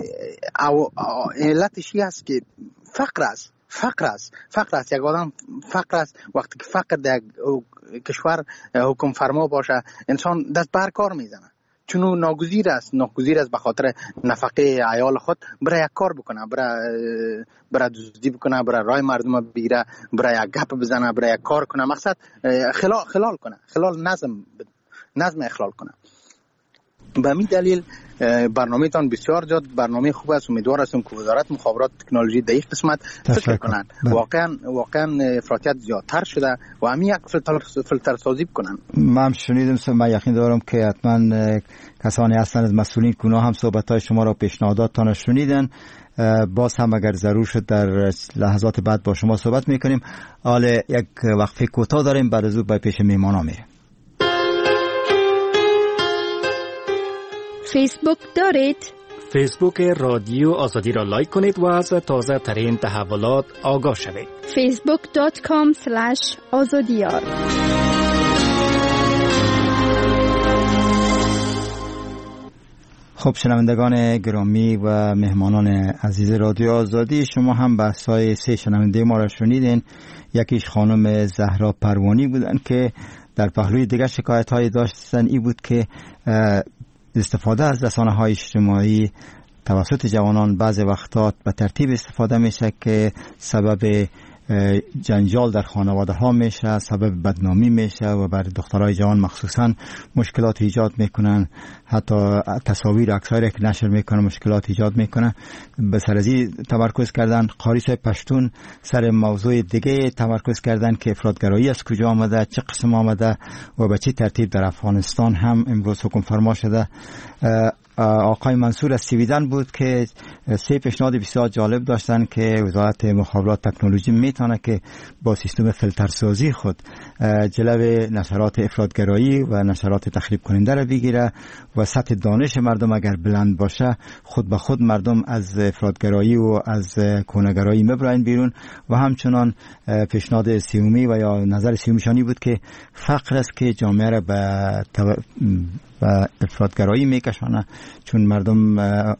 علتش است که فقر است. فقر است فقر است یک آدم فقر است. وقتی که فقر در کشور حکم فرما باشه انسان دست بر کار میزنه، چون ناگزیر است ناگزیر است به خاطر نفقه عیال خود برای یک کار بکنه، برای برای دزدی بکنه، برای رای مردم بگیره، برای یک گپ بزنه، برای یک کار کنه، مقصد خلال خلال کنه، خلال نظم نظم اخلال کنه. به همین دلیل برنامه تان بسیار جد برنامه خوب است. امیدوار هستم که وزارت مخابرات تکنولوژی در این قسمت فکر کنن. واقعا واقعا افراطیت زیادتر شده و همین یک فیلتر فیلتر سازی بکنن.
من شنیدم، من یقین دارم که حتما کسانی هستند از مسئولین که هم صحبت‌های شما را پیشنهاداتتان شنیدن. باز هم اگر ضرور شد در لحظات بعد با شما صحبت میکنیم. حالا یک وقفه کوتاه داریم، بعد از اون به پیش میهمانان میریم.
فیسبوک دارید؟
فیسبوک رادیو آزادی را لایک کنید و از تازه ترین تحولات آگاه شوید.
فیسبوک دات کام اسلش آزادیار.
خب شنوندگان گرامی و مهمانان عزیز رادیو آزادی، شما هم بحث‌های سه شنونده ما را شنیدین. یکیش خانم زهرا پروانی بودن که در پهلوی دیگر شکایت‌های داشتن ای بود که استفاده از رسانه‌های اجتماعی توسط جوانان بعضی وقتا به ترتیب استفاده میشه که سبب جنجال در خانواده ها میشه، سبب بدنامی میشه و بر دخترای جوان مخصوصا مشکلات ایجاد میکنن. حتی تصاویر عکسایی که نشر میکنن مشکلات ایجاد میکنن. به سر از این تمرکز کردن. قاری صاحب پشتون سر موضوع دیگه تمرکز کردن که افراطگرایی از کجا آمده، چه قسم آمده و به چه ترتیب در افغانستان هم امروز حکم فرما شده. آقای منصور از سویدن بود که سه پیشنهاد بسیار جالب داشتن که وزارت مخابرات تکنولوژی میتونه که با سیستم فیلترسازی خود جلوه نشرات افراطگرایی و نشرات تخریب کننده را بگیره و سطح دانش مردم اگر بلند باشه خود به خود مردم از افراطگرایی و از کونه‌گرایی میبرن بیرون. و همچنان پیشنهاد سیومی و یا نظر سیومیشانی بود که فقر است که جامعه را به و افراطگرایی میکشانه، چون مردم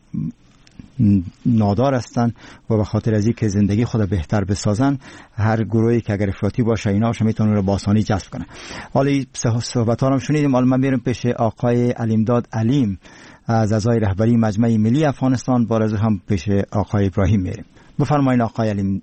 نادار هستند و به خاطر از اینکه زندگی خود بهتر بسازن هر گروهی که اگر افراطی باشه اینا میتونن رو با آسانی جذب کنه. حالا صحبت ها رو شنیدیم. حالا من میرم پیش آقای علیمداد علیم از اعضای رهبری مجمع ملی افغانستان، باز هم پیش آقای ابراهیم میریم. بفرمایید آقای علیم.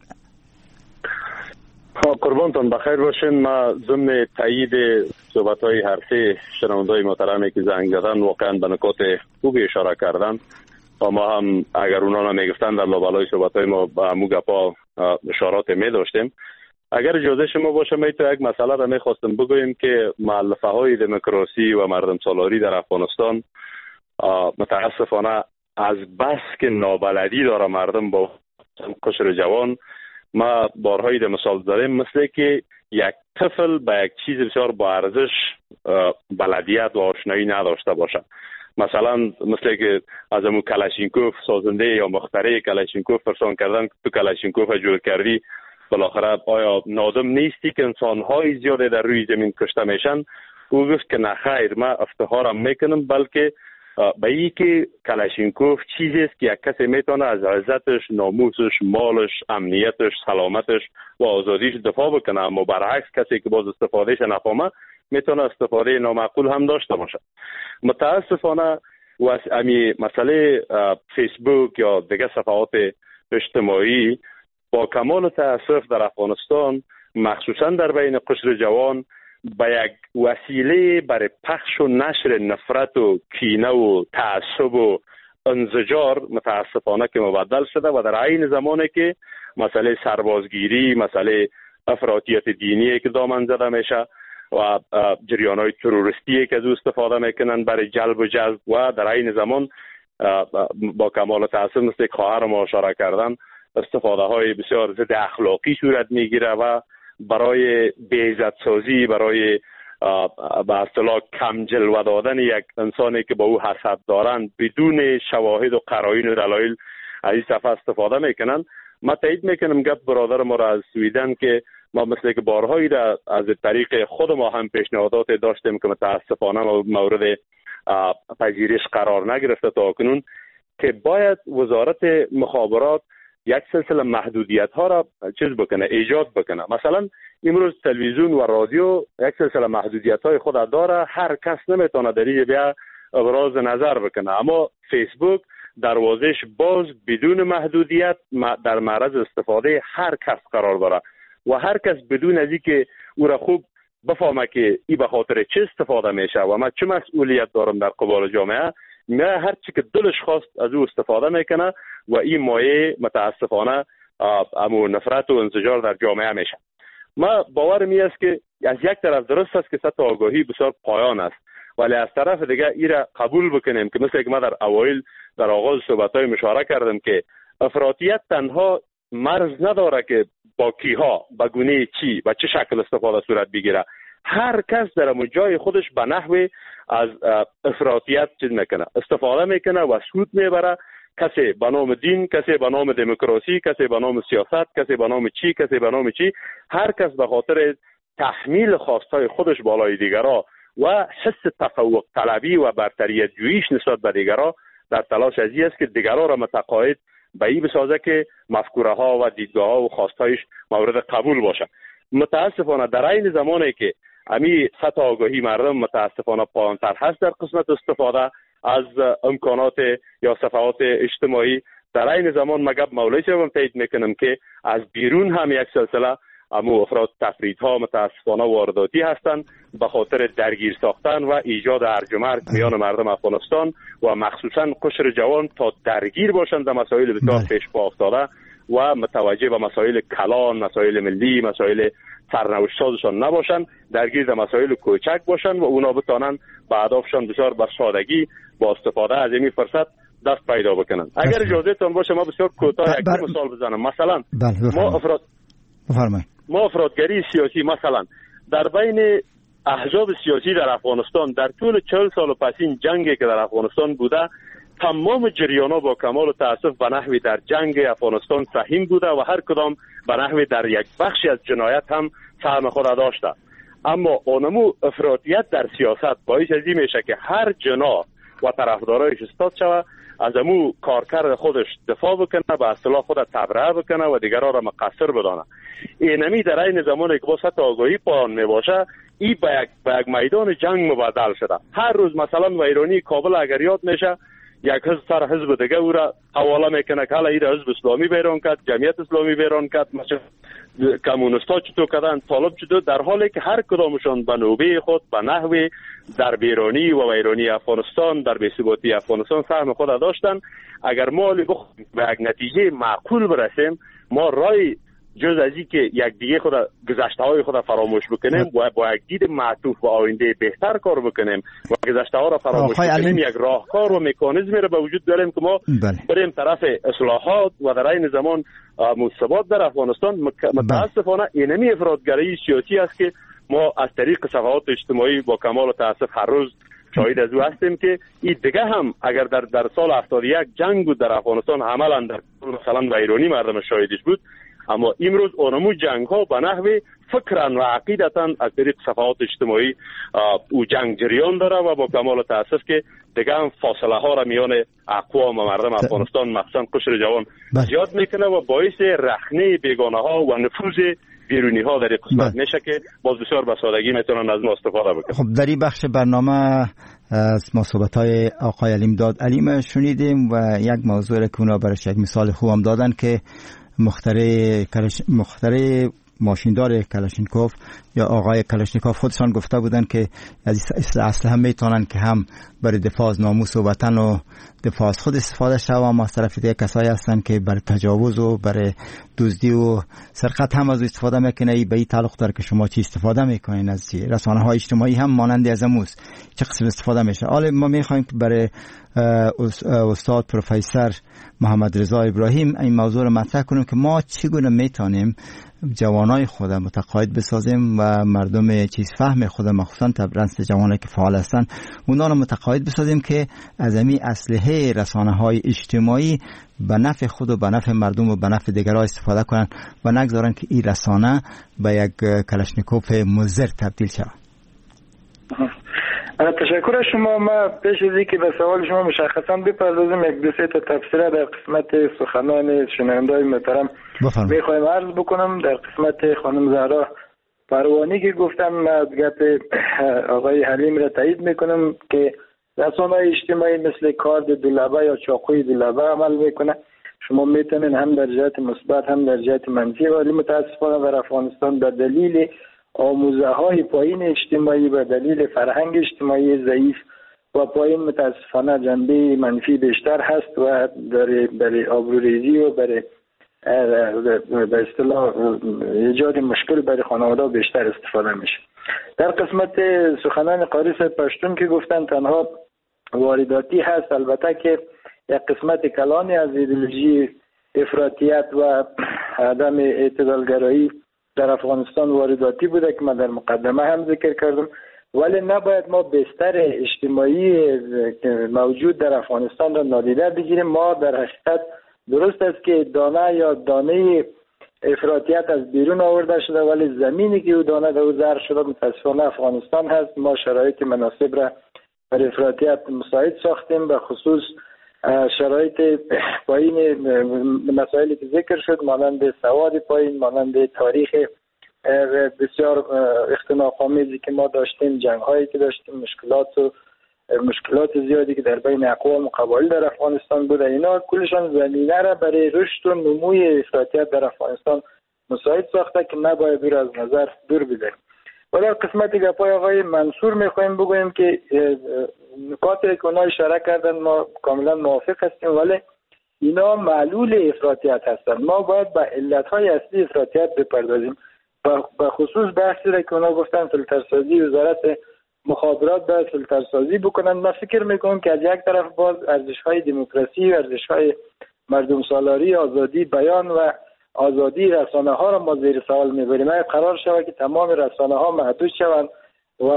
قربانتون بخیر باشین. ما ضمن تایید صحبت‌های هر سه شنونده‌های محترمی که زنگ زدن واقعا به نکات خوبی اشاره کردن و ما هم اگر اونا نمیگفتن در لابلای صحبت‌های ما به همو گپا اشارات می داشتیم. اگر اجازه شما باشه می تو یک مسئله را میخواستم بگویم که مؤلفه‌های دموکراسی و مردم سالاری در افغانستان متاسفانه از بس که نابلدی داره مردم با قشر جوان، ما بارهایی در مثال داریم مثل که یک طفل به یک چیز بسیار با ارزش بلدیت و آشنایی نداشته باشه. مثلا مثل که از امو کلاشینکوف سازنده یا مخترع کلاشینکوف پرسان کردن تو کلاشینکوف جور کردی، بالاخره آیا نادم نیستی که انسان‌های زیاده در روی زمین کشته میشن؟ او گفت که نه خیر، ما افتخارم میکنم بلکه به این که کلاشینکوف چیزی است که یک کسی میتونه از عزتش، ناموسش، مالش، امنیتش، سلامتش و آزادیش دفاع بکنه، اما برعکس کسی که باز استفادهش نفهمه میتونه استفاده نامعقول هم داشته باشه. متاسفانه و امی مسئله فیسبوک یا دیگه صفحات اجتماعی با کمال تأسف در افغانستان مخصوصا در بین قشر جوان به یک وسیله برای پخش و نشر نفرت و کینه و تعصب و انزجار متاسفانه که مبدل شده و در عین زمانی که مسئله سربازگیری، مسئله افراطیت دینی که دامن زده میشه و جریان‌های تروریستی که از او استفاده میکنن برای جلب و جذب و در عین زمان با کمال تأسف مثل خواهر ما اشاره کردن استفاده های بسیار ضد اخلاقی صورت میگیره و برای بی‌عزت سازی، برای به اصطلاح کم جلوه دادن یک انسانی که با او حسد دارن بدون شواهد و قرائن و دلایل از این صفحه استفاده میکنن. ما تایید میکنم گپ برادر ما را از سویدن که ما مثل که بارهایی را از طریق خود ما هم پیشنهادات داشتیم که متاسفانه مورد پذیرش قرار نگرفته تا کنون، که باید وزارت مخابرات یک سلسله محدودیت ها را چیز بکنه، ایجاد بکنه. مثلا امروز تلویزیون و رادیو یک سلسله محدودیت های خود داره، هر کس نمیتونه در این بیا ابراز نظر بکنه، اما فیسبوک دروازش باز بدون محدودیت در معرض استفاده هر کس قرار داره و هر کس بدون از اینکه او را خوب بفهمه که این به خاطر چه استفاده میشه و من چه مسئولیت دارم در قبال جامعه، نه هر چی که دلش خواست از او استفاده میکنه و این مایه متاسفانه امو نفرت و انزجار در جامعه میشه. ما باور می است که از یک طرف درست است که سطح آگاهی بسیار پایان است، ولی از طرف دیگه این را قبول بکنیم که مثل که ما در اوایل در آغاز صحبت‌های مشاره کردم که افراطیت تنها مرز نداره که با کیها، با گونه چی و چه شکل استفاده صورت بگیره. هر کس در اون جای خودش به نحوی از افراطیت چیز میکنه، استفاده میکنه و سود میبره. کسی به نام دین، کسی به نام دموکراسی، کسی به نام سیاست، کسی به نام چی، کسی به نام چی. هر کس به خاطر تحمیل خواستهای خودش بالای دیگرها و حس تفوق طلبی و برتریت جوییش نسبت به دیگرها در تلاش ازی است که دیگرها را متقاعد به این بسازه که مفکوره ها و دیدگاه ها و خواستهایش مورد قبول باشه. متاسفانه در این زمانی که امی سطح آگاهی مردم متاسفانه پایان‌تر هست در قسمت استفاده از امکانات یا صفحات اجتماعی، در این زمان مگب مولای صاحبم تایید میکنم که از بیرون هم یک سلسله امو افراد تفریدها متاسفانه وارداتی هستند به خاطر درگیر ساختن و ایجاد هرج و مرج میان مردم افغانستان و مخصوصا قشر جوان تا درگیر باشند در مسائل بسیار پیش پا افتاده و متوجه به مسائل کلان، مسائل ملی، مسائل سرنوشت سازشان نباشند، درگیر در مسائل کوچک باشند و اونا بتانند به اهدافشان بسیار با سادگی با استفاده از این فرصت دست پیدا بکنند. اگر اجازه تان باشه ما بسیار کوتاه یک بر... مثال بزنم. مثلا ما افراد
بفرمایید.
ما افرادگری سیاسی مثلا در بین احزاب سیاسی در افغانستان در طول چهل سال پس این جنگی که در افغانستان بوده، تمام جریانا با کمال تأسف به نحوی در جنگ افغانستان سهیم بوده و هر کدام به نحوی در یک بخشی از جنایت هم سهم خود داشته. اما اونمو افراطیت در سیاست باعث از این میشه که هر جناح و طرفدارایش استاد شود، از امو کارکرد خودش دفاع بکنه، به اصطلاح خود تبرئه بکنه و دیگران را مقصر بدانه. اینمی در این زمانی که با سطح آگاهی پایان میباشه، این به یک به یک میدان جنگ مبدل شده. هر روز مثلا ویرانی کابل اگر یاد میشه، یک حزب سر حزب دیگه او را حواله میکنه که حالا این حزب اسلامی بیرون کرد، جمعیت اسلامی بیرون کرد، مثلا کمونیستا چطور کردن، طالب چطور، در حالی که هر کدامشان به نوبه خود به نحوی در بیرانی و ویرانی افغانستان، در بی‌ثباتی افغانستان سهم خود داشتن. اگر ما به یک نتیجه معقول برسیم، ما رای جز از این که یک دیگه خود گذشته های خود فراموش بکنیم و با یک دید معطوف و آینده بهتر کار بکنیم و گذشته ها را فراموش بکنیم، یک راهکار و مکانیزمی را به وجود داریم که ما بله. بریم طرف اصلاحات و در این زمان مثبات در افغانستان. متاسفانه اینمی افراطگری سیاسی است که ما از طریق صفحات اجتماعی با کمال تأسف هر روز شاهد از او هستیم که این دیگه هم اگر در در سال هفتاد و یک جنگ بود در افغانستان، عملا در مثلا ویرانی مردم شاهدش بود، اما امروز اونمو جنگ ها به نحوی فکرن و عقیدتاً از طریق صفحات اجتماعی او جنگ جریان داره و با کمال تأسف که دیگه هم فاصله ها را میان اقوام و مردم افغانستان مخصوصا قشر جوان زیاد میکنه و باعث رخنه بیگانه ها و نفوذ بیرونی ها در این قسمت میشه که باز بسیار به سادگی میتونن از ما استفاده بکنن.
خب در این بخش برنامه از ما صحبت های آقای علیم داد علیم شنیدیم و یک موضوع را که اونا برش یک مثال خوبم دادن که مخترع مخترع ماشیندار کلاشینکوف یا آقای کلاشینکوف خودشان گفته بودند که از اسلحه میتونن که هم برای دفاع از ناموس و وطن و دفاع از خود استفاده شود، اما از طرف دیگه کسایی هستند که برای تجاوز و برای دزدی و سرقت هم از استفاده میکنه. ای به این تعلق داره که شما چی استفاده میکنین از چی؟ رسانه‌های اجتماعی هم مانند از اموز چه قسم استفاده میشه؟ حالا ما میخوایم برای استاد پروفسور محمد رضا ابراهیم این موضوع رو مطرح کنیم که ما چگونه میتونیم جوانای خود متقاعد بسازیم و مردم چیز فهم خود مخصوصا طبعاً جوانایی که فعال هستن اونا رو متقاعد بسازیم که از این اسلحه رسانه‌های اجتماعی به نفع خود و به نفع مردم و به نفع دیگران استفاده کنن و نگذارن که این رسانه به یک کلاشنیکوف مضر تبدیل شود.
تشکر از شما. ما پیش از اینکه به سوال شما مشخصا بپردازیم یک دو سه تا تفسیر در قسمت سخنان شنونده‌های محترم میخوایم عرض بکنم. در قسمت خانم زهرا پروانی که گفتم گپ آقای حلیم را تایید میکنم که رسانه‌های اجتماعی مثل کارد دولبه یا چاقوی دولبه عمل میکنه. شما میتونین هم در جهت مثبت هم در جهت منفی، ولی متاسفانه در افغانستان به دلیل آموزه های پایین اجتماعی و دلیل فرهنگ اجتماعی ضعیف و پایین متاسفانه جنبه منفی بیشتر هست و برای برای آبروریزی و برای به اصطلاح ایجاد مشکل برای خانواده بیشتر استفاده میشه. در قسمت سخنان قاری صاحب پشتون که گفتن تنها وارداتی هست، البته که یک قسمت کلانی از ایدئولوژی افراطیت و عدم اعتدالگرایی در افغانستان وارداتی بوده که من در مقدمه هم ذکر کردم، ولی نباید ما بستر اجتماعی موجود در افغانستان را نادیده بگیریم. ما در حقیقت درست است که دانه یا دانه افراطیت از بیرون آورده شده، ولی زمینی که او دانه در او زرع شده متاسفانه افغانستان هست. ما شرایط مناسب را برای افراطیت مساعد ساختیم، به خصوص شرایط پایین مسائلی که ذکر شد مانند سواد پایین، مانند تاریخ بسیار اختناق‌آمیزی که ما داشتیم، جنگ‌هایی که داشتیم، مشکلات و مشکلات زیادی که در بین اقوام و قبایل در افغانستان بوده، اینا کلشان زمینه را برای رشد و نموی افراطیت در افغانستان مساعد ساخته که نباید دور از نظر دور بدهیم. و در قسمت گپای آقای منصور میخوایم بگوییم که نکاتی که اونا اشاره کردن ما کاملا موافق هستیم، ولی اینا معلول افراطیت هستند. ما باید به علتهای اصلی افراطیت بپردازیم. به خصوص بحثی را که اونا گفتن فیلترسازی، وزارت مخابرات باید فیلترسازی بکنن. من فکر میکنم که از یک طرف باز ارزش‌های دموکراسی، ارزش‌های مردم سالاری، آزادی بیان و آزادی رسانه ها را ما زیر سوال میبریم. اگر قرار شود که تمام رسانه ها محدود شوند و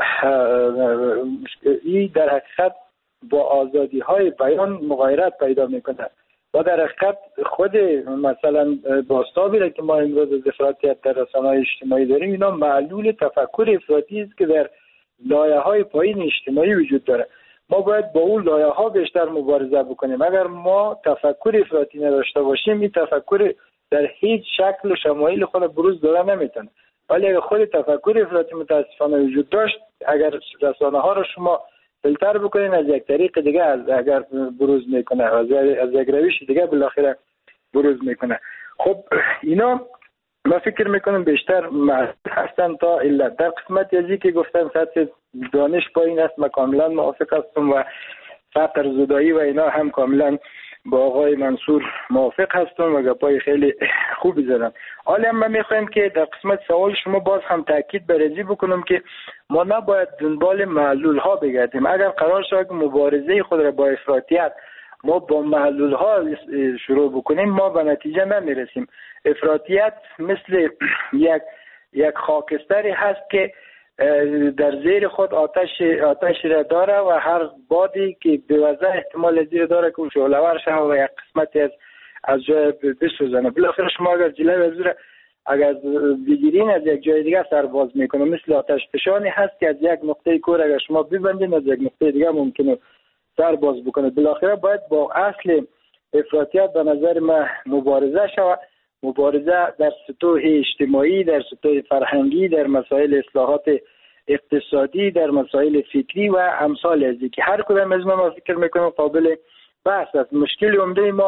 این در حقیقت با آزادی های بیان مغایرت پیدا میکنه و در حقیقت خود مثلا باستابی را که ما امروز از افراطیت در رسانه های اجتماعی داریم، اینا معلول تفکر افراطی است که در لایه های پایین اجتماعی وجود داره. ما باید با اون لایه ها بیشتر مبارزه بکنیم. اگر ما تفکر افراطی نداشته باشیم، این تفکر در هیچ شکل و شمایل خود بروز داده نمیتونه. ولی اگر خود تفکر افراطی متاسفانه وجود داشت، اگر رسانه ها رو شما فیلتر بکنین، از یک طریق دیگه از اگر بروز میکنه، از از یک روش دیگه بالاخره بروز میکنه. خب اینا ما فکر میکنم بیشتر معلول هستن تا علت. در قسمت ازی که گفتن سطح دانش پایین است، من کاملا موافق هستم و فقر زدایی و اینا هم کاملا با آقای منصور موافق هستم و گپای خیلی خوبی زدن. حالا هم من میخوایم که در قسمت سوال شما باز هم تاکید بر ازی بکنم که ما نباید دنبال معلول ها بگردیم. اگر قرار شود که مبارزه خود را با افراطیت ما با معلول ها شروع بکنیم، ما به نتیجه نمیرسیم. افراطیت مثل یک یک خاکستری هست که در زیر خود آتش آتش را داره و هر بادی که بوزه احتمال زیر داره که شعله‌ور شه و یک قسمتی از از جای بسوزنه. بالاخره شما اگر جلوی از را اگر بگیرین از یک جای دیگه سر باز میکنه. مثل آتش فشانی هست که از یک نقطه کور اگر شما ببندین از یک نقطه دیگه ممکنه سر باز بکنه. بالاخره باید با اصل افراطیت به نظر من مبارزه شود. مبارزه در سطوح اجتماعی، در سطوح فرهنگی، در مسائل اصلاحات اقتصادی، در مسائل فکری و امثال ازی که هر کدام از ما فکر میکنم قابل بحث است. مشکل عمده ما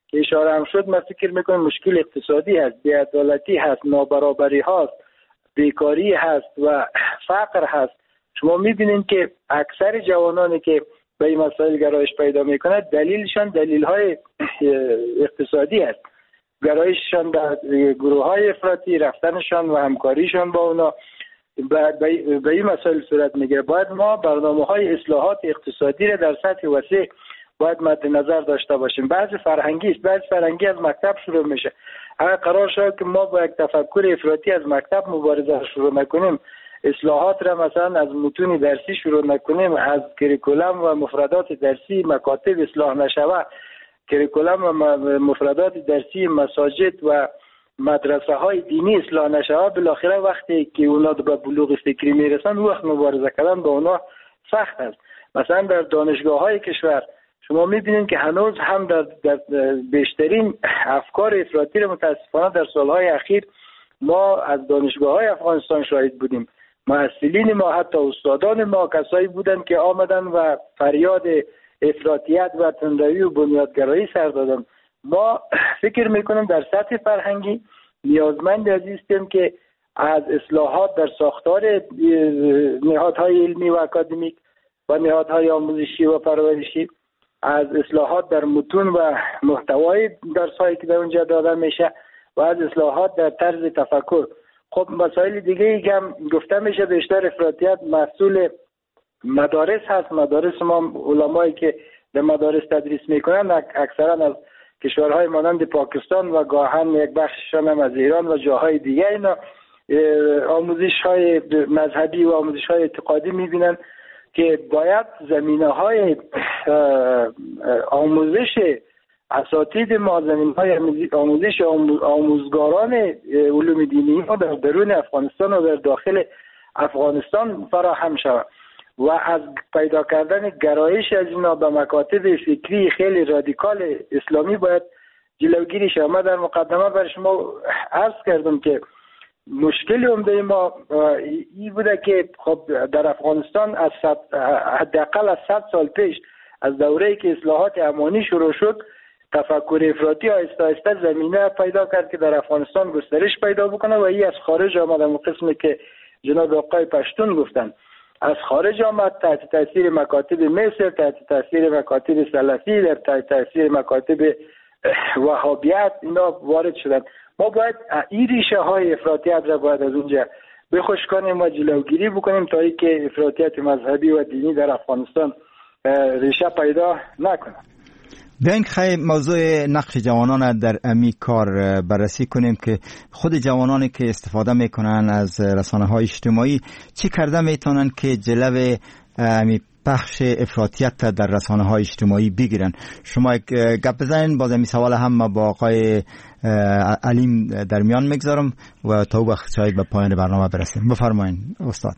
که اشاره هم شد، من فکر میکنم مشکل اقتصادی هست، بی‌عدالتی هست، نابرابری هست، بیکاری هست و فقر هست. شما میبینید که اکثر جوانانی که به این مسائل گرایش پیدا میکنند دلیلشان دلیل‌های اقتصادی است. گرایششان در گروه های افراطی، رفتنشان و همکاریشان با اونا به این مسائل صورت میگیره. باید ما برنامه های اصلاحات اقتصادی را در سطح وسیع باید مد نظر داشته باشیم. بعضی فرهنگی است، بعضی فرهنگی از مکتب شروع میشه. اگر قرار شد که ما با یک تفکر افراطی از مکتب مبارزه شروع نکنیم، اصلاحات را مثلا از متون درسی شروع نکنیم، از کریکولم و مفردات درسی مکاتب اصلاح نشود، کریکولم و مفردات درسی مساجد و مدرسه های دینی اصلاح نشود، بالاخره وقتی که اونا به بلوغ فکری میرسن وقت مبارزه کردن با اونا سخت است. مثلا در دانشگاه های کشور شما میبینید که هنوز هم در, در بیشترین افکار افراطی را متاسفانه در سالهای اخیر ما از دانشگاه های افغانستان شاهد بودیم. محصلین ما، حتی استادان ما، کسایی بودند که آمدن و فریاد افراطیت و تندروی و بنیادگرایی سر دادن. ما فکر میکنم در سطح فرهنگی نیازمند هستیم که از اصلاحات در ساختار نهادهای علمی و اکادمیک و نهادهای آموزشی و پرورشی، از اصلاحات در متون و محتوای درسایی که در اونجا داده میشه و از اصلاحات در طرز تفکر. خب مسائل دیگه ای که هم گفته میشه بیشتر افراطیت محصول مدارس هست. مدارس ما، علمایی که در مدارس تدریس میکنن اکثرا از کشورهای مانند پاکستان و گاهن یک بخششان هم از ایران و جاهای دیگه، اینا آموزش های مذهبی و آموزش های اعتقادی میبینن که باید زمینه های آموزش اساتید ما، زمینه های آموزش آموزگاران علوم دینی ما در درون افغانستان و در داخل افغانستان فراهم شود و از پیدا کردن گرایش از اینا به مکاتب فکری خیلی رادیکال اسلامی باید جلوگیری شود. من در مقدمه بر شما عرض کردم که مشکل عمده ما این بوده که خب در افغانستان از حداقل از صد سال پیش از دوره‌ای که اصلاحات امانی شروع شد، تفکر افراطی آهسته آهسته زمینه پیدا کرد که در افغانستان گسترش پیدا بکنه و این از خارج آمد. اون قسمی که جناب آقای پشتون گفتن از خارج آمد، تحت تاثیر مکاتب مصر، تحت تاثیر مکاتب سلفی، در تحت تاثیر مکاتب وهابیت اینا وارد شدن. ما باید این ریشه های افراطیت را باید از اونجا بخوش کنیم و جلوگیری بکنیم تا اینکه افراطیت مذهبی و دینی در افغانستان ریشه پیدا نکنه.
بیاین خیلی موضوع نقش جوانان در امی کار بررسی کنیم که خود جوانانی که استفاده میکنن از رسانه های اجتماعی چی کرده میتونن که جلو امی بخش افراطیت در رسانه های اجتماعی بگیرن. شما یک گپ بزنین، باز این سوال هم با آقای علیم در میان میگذارم و تا وقت شاید به پایان برنامه برسیم. بفرمایین استاد.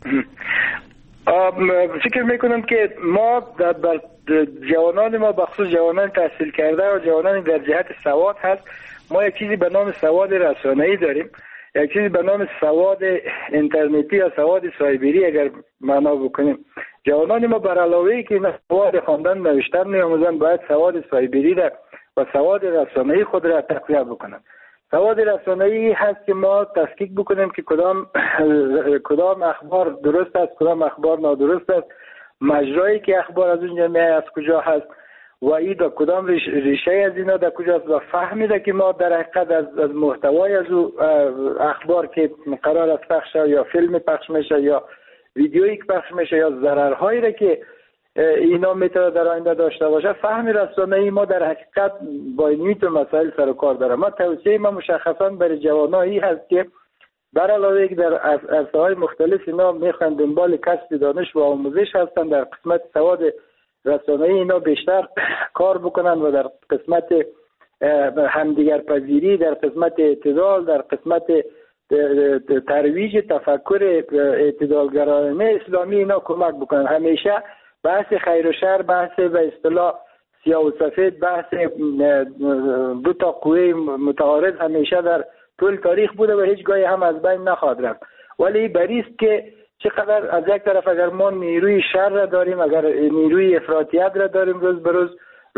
فکر میکنم که ما در جوانان ما، بخصوص جوانان تحصیل کرده و جوانان در جهت سواد هست، ما یک چیزی به نام سواد رسانه‌ای داریم، یک چیزی به نام سواد اینترنتی یا سواد سایبری اگر معنا بکنیم. جوانان ما بر علاوه که سواد خواندن نوشتن می‌آموزن، باید سواد سایبری را و سواد رسانه‌ای خود را تقویت بکنن. سواد رسانه‌ای هست که ما تحقیق بکنیم که کدام کدام اخبار درست است، کدام اخبار نادرست است، مجرایی که اخبار از اونجا میاد از کجا هست و این در کدام ریشه از اینا در کجاست و فهمیده که ما در حقیقت از, از محتوای از اخبار که قرار است پخش یا فیلم پخش میشه یا ویدیویی که پخش میشه یا ضررهایی را که اینا میتونه در آینده داشته باشه، فهم رسانه‌ای ما در حقیقت با این مسائل سر و کار داره. ما توصیه ما مشخصا برای جوانایی هست که بر علاوه که در عرصه‌های مختلف اینا میخوان دنبال کسب دانش و آموزش هستن، در قسمت سواد رسانه‌ای اینا بیشتر کار بکنن و در قسمت همدیگر پذیری، در قسمت اعتدال، در قسمت ترویج تفکر اعتدالگرایانه اسلامی اینا کمک بکنن. همیشه بحث خیر و شر، بحث به اصطلاح سیاه و سفید، بحث دو تا قوه متعارض همیشه در طول تاریخ بوده و هیچ گاهی هم از بین نخواهد رفت. ولی بریست که چقدر از یک طرف اگر ما نیروی شر را داریم، اگر نیروی افراطیت را داریم روز به روز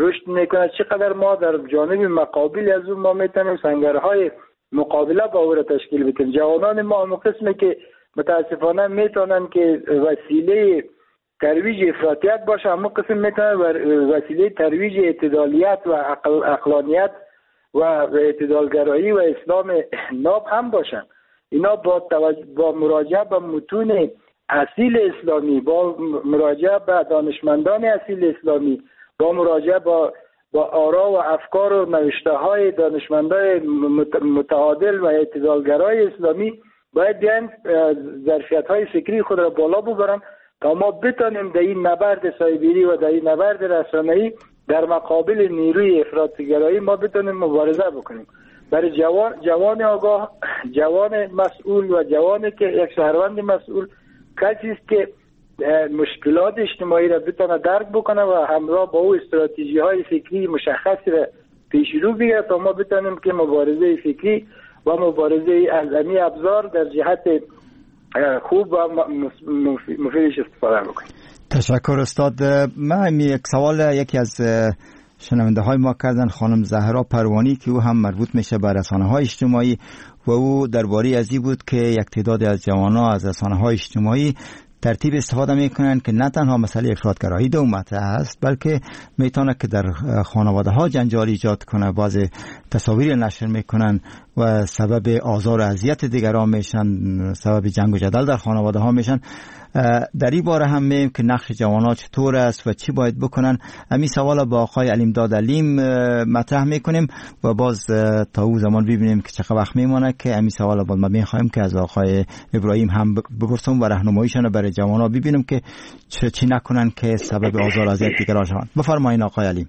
رشد میکنه، چقدر ما در جانب مقابل از اون ما میتونیم سنگرهای مقابله با او را تشکیل بدیم. جوانان ما هم قسمی که متاسفانه میتونن که وسیله ترویج افراطیت باشه، اما قسم میتونن وسیله ترویج اعتدالیت و عقل اقلانیت و اعتدالگرایی و اسلام ناب هم باشن. اینا با توجه با مراجعه به متون اصیل اسلامی، با مراجعه به دانشمندان اصیل اسلامی، با مراجعه با با آرا و افکار و نوشته های دانشمندان متعادل و اعتدالگرای اسلامی باید بیان ظرفیت های فکری خود را بالا ببرن تا ما بتانیم در این نبرد سایبری و در این نبرد رسانه‌ای در مقابل نیروی افراط‌گرایی ما بتانیم مبارزه بکنیم. برای جوان جوان آگاه، جوان مسئول و جوانی که یک شهروند مسئول کسی است که مشکلات اجتماعی را بتونه درک بکنه و همراه با او استراتژی های فکری مشخصی را پیش رو بگیره تا ما بتونیم که مبارزه فکری و مبارزه از امی ابزار در جهت خوب و مفیدش استفاده بکنیم.
تشکر استاد. من یک سوال یکی از شنونده های ما کردن، خانم زهرا پروانی، که او هم مربوط میشه به رسانه های اجتماعی و او درباره ازی بود که یک تعداد از جوانان از رسانه های اجتماعی ترتیب استفاده میکنن که نه تنها مسئله افراطگرایی دو مطرح است، بلکه میتونه که در خانواده ها جنجال ایجاد کنه. بعض تصاویر نشر میکنن و سبب آزار و اذیت دیگران میشن، سبب جنگ و جدل در خانواده ها میشن. در این باره هم میگیم که نقش جوانان چطور است و چی باید بکنن. همین سوال با آقای علیمداد علیم مطرح میکنیم و باز تا اون زمان ببینیم که چقدر وقت میمونه که همین سوال باز ما میخوایم که از آقای ابراهیم هم بپرسم و راهنماییشون برای جوانان ببینیم که چه چی نکنن که سبب آزار و اذیت دیگران شوند. بفرمایید آقای علیم.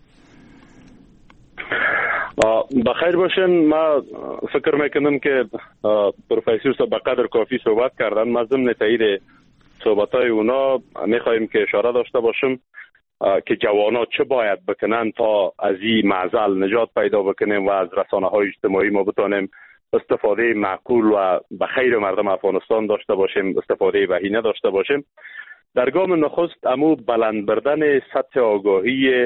بخیر باشین. ما فکر میکنم که پروفسور صاحب بقدر کافی صحبت کردن. ما ضمن تایید صحبتای اونا میخوایم که اشاره داشته باشم که جوانات چه باید بکنن تا از این معضل نجات پیدا بکنیم و از رسانه های اجتماعی ما بتانیم استفاده معقول و به خیر مردم افغانستان داشته باشیم، استفاده بهینه داشته باشیم. در گام نخست امو بلند بردن سطح آگاهی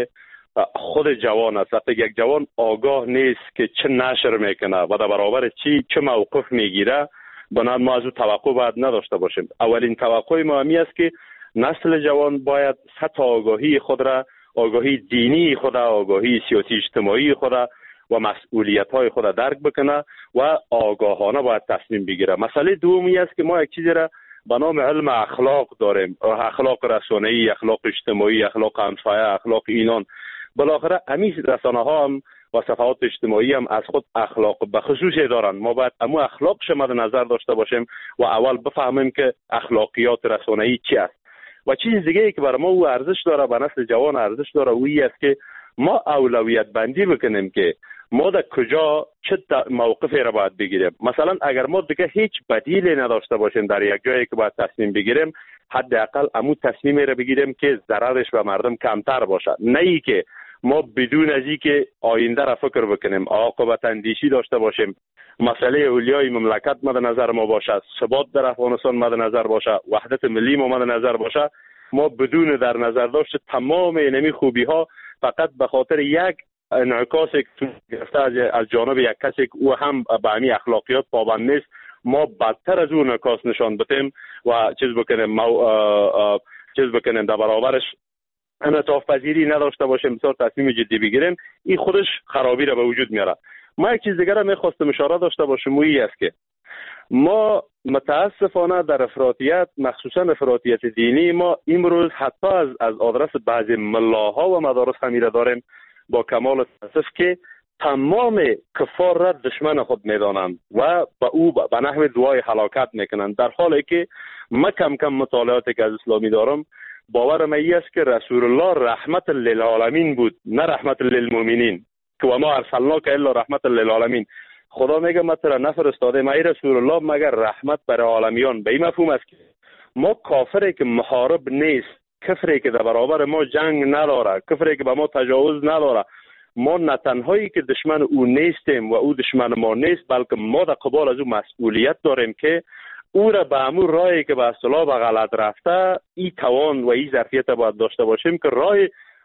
خود جوان است. وقتی یک جوان آگاه نیست که چه نشر میکنه و در برابر چی چه موقف میگیره، بنابراین ما از او توقع باید نداشته باشیم. اولین توقع ما همی است که نسل جوان باید سطح آگاهی خود را، آگاهی دینی خود را، آگاهی سیاسی اجتماعی خود را و مسئولیت های خود را درک بکنه و آگاهانه باید تصمیم بگیره. مسئله دومی است که ما یک چیزی را به نام علم اخلاق داریم، اخلاق رسانه‌ای، اخلاق اجتماعی، اخلاق همسایه، اخلاق اینان. بالاخره همین رسانه ها هم و صفحات اجتماعی هم از خود اخلاق به خصوصی دارن. ما باید امو اخلاقش مد نظر داشته باشیم و اول بفهمیم که اخلاقیات رسانه‌ای چی است. و چیز دیگه ای که برای ما او ارزش داره، به نسل جوان ارزش داره، او این است که ما اولویت بندی بکنیم که ما در کجا چه موقفی را باید بگیریم. مثلا اگر ما دیگه هیچ بدیلی نداشته باشیم در یک جایی که باید تصمیم بگیریم، حداقل امو تصمیمی را بگیریم که ضررش به مردم کمتر باشه، نه ای که ما بدون از این که آینده را فکر بکنیم، عاقبت اندیشی داشته باشیم، مسئله اولیای مملکت مد نظر ما باشه، ثبات در افغانستان مد نظر باشه، وحدت ملی ما مد نظر باشه، ما بدون در نظر داشت تمام اینمی خوبی ها فقط به خاطر یک انعکاس گرفته از جانب یک کسی که او هم به همین اخلاقیات پابند نیست، ما بدتر از اون انعکاس نشان بدیم و چیز بکنیم مو... چیز بکنیم در برابرش انعطاف پذیری نداشته باشیم، بسیار تصمیم جدی بگیریم، این خودش خرابی را به وجود میاره. ما یک چیز دیگر را میخواستم اشاره داشته باشم، و این است که ما متاسفانه در افراطیت، مخصوصا افراطیت دینی، ما امروز حتی از از آدرس بعضی ملاها و مدارس همیره داریم با کمال تاسف که تمام کفار را دشمن خود میدانند و به او به نحو دعای هلاکت میکنند، در حالی که ما کم کم مطالعاتی که از اسلامی دارم باورم ای است که رسول الله رحمت للعالمین بود، نه رحمت للمؤمنین، که و ما ارسلناک الا رحمت للعالمین. خدا میگه ما تو را نفرستادیم ای رسول الله مگر رحمت برای عالمیان. به این مفهوم است که ما کافری که محارب نیست، کفری که در برابر ما جنگ نداره، کفری که به ما تجاوز نداره، ما نه تنهایی که دشمن او نیستیم و او دشمن ما نیست، بلکه ما در قبال از او مسئولیت داریم که او را به همون راهی که به اصطلاح به غلط رفته، این توان و این ظرفیت باید داشته باشیم که راه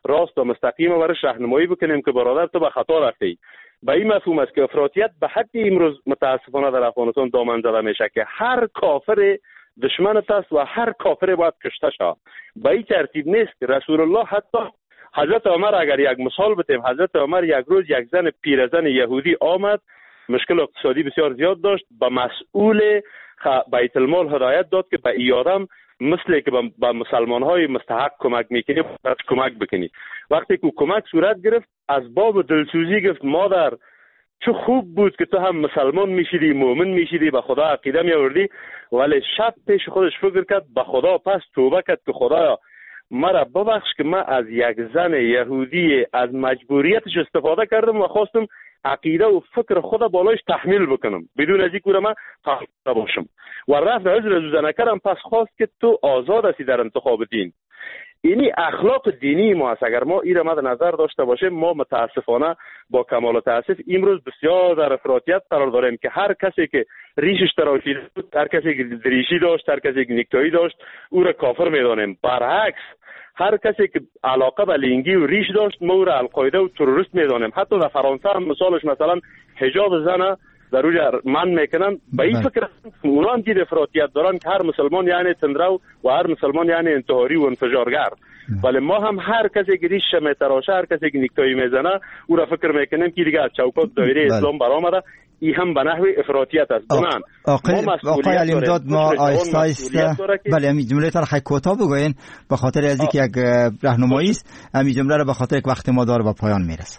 راست و مستقیم برش راهنمایی بکنیم که برادر تو به خطا رفتی. به این مفهوم است که افراطیت به حد امروز متاسفانه در افغانستان دامن زده میشه که هر کافر دشمنت است و هر کافر باید کشته شود. به این ترتیب نیست که رسول الله حتی حضرت عمر اگر یک مثال بتیم، حضرت عمر یک روز یک زن پیرزن یهودی آمد، مشکل اقتصادی بسیار زیاد داشت، به مسئول بیت المال هدایت داد که به ای آدم مثل که به مسلمان های مستحق کمک میکنی باید کمک بکنی. وقتی که کمک صورت گرفت از باب دلسوزی گفت مادر چه خوب بود که تو هم مسلمان میشیدی، مؤمن میشیدی، به خدا عقیده میآوردی، ولی شب پیش خودش فکر کرد به خدا پس توبه کرد که خدایا مرا ببخش که من از یک زن یهودی از مجبوریتش استفاده کردم و خواستم عقیده و فکر خدا بالایش تحمیل بکنم بدون از اینکه من فقط باشم و رفت عذر از زن کردم. پس خواست که تو آزاد هستی در انتخاب دین. اینی اخلاق دینی ما است. اگر ما این را مد نظر داشته باشیم، ما متاسفانه با کمال تاسف امروز بسیار در افراطیت قرار داریم که هر کسی که ریشش تراشیده بود، هر کسی که ریشی داشت، هر کسی که نیکتایی داشت، او را کافر میدانیم. برعکس هر کسی که علاقه به لنگی و ریش داشت ما او را القاعده و تروریست میدانیم. حتی در فرانسه هم مثالش مثلا حجاب زنه در روی من میکنن. به این فکر اونا هم دید افراطیت دارن که هر مسلمان یعنی تندرو و هر مسلمان یعنی انتحاری و انفجارگر. ولی ما هم هر کسی که ریش میتراشه، هر کسی که نیکتایی میزنه او را فکر میکنیم که دیگه از چوکات دایره اسلام برآمده. این هم به نحو افراطیت است. بنان
آقای علیمداد ما آیسته آیسته بله همین جمله تر خیلی کوتاه بگوین به خاطر از اینکه یک راهنمایی است. همین جمله رو به خاطر که وقت ما داره به پایان میرسه.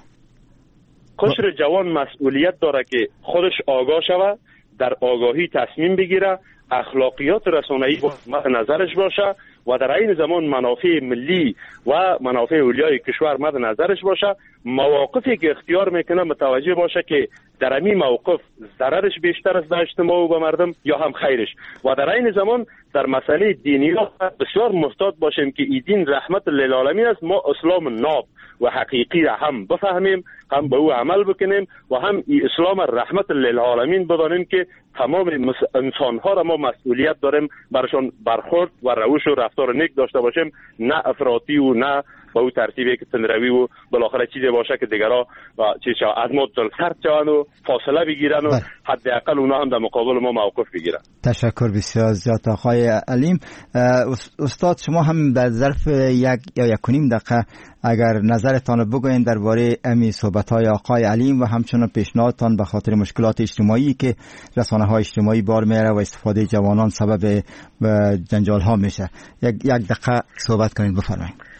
قشر جوان مسئولیت داره که خودش آگاه شود، در آگاهی تصمیم بگیره، اخلاقیات رسانه‌ای مد نظرش باشه و در این زمان منافع ملی و منافع اولیای کشور مد نظرش باشه. مواقفی که اختیار میکنه متوجه باشه که در این موقف ضررش بیشتر است به اجتماع و به مردم یا هم خیرش. و در این زمان در مسئله دینی ها بسیار محتاط باشیم که این دین رحمت للعالمین است. ما اسلام ناب و حقیقی را هم بفهمیم، هم به او عمل بکنیم و هم این اسلام رحمت للعالمین بدانیم که تمام انسان ها را ما مسئولیت داریم برشان برخورد و روش و رفتار نیک داشته باشیم، نه افراطی و نه با او ترتیبی که تندروی و بالاخره چیزی باشه که دیگرها و چیز از ما دلسرد شوند و فاصله بگیرن و حداقل اونا هم در مقابل ما موقف بگیرن.
تشکر بسیار زیاد آقای علیم. استاد شما هم در ظرف یک یا یک و نیم دقیقه اگر نظرتان بگوین درباره امی صحبت‌های آقای علیم و همچنان پیشنهادتان به خاطر مشکلات اجتماعی که رسانه‌های اجتماعی بار میاره و استفاده جوانان سبب جنجال‌ها میشه، یک یک دقیقه صحبت کنید. بفرمایید.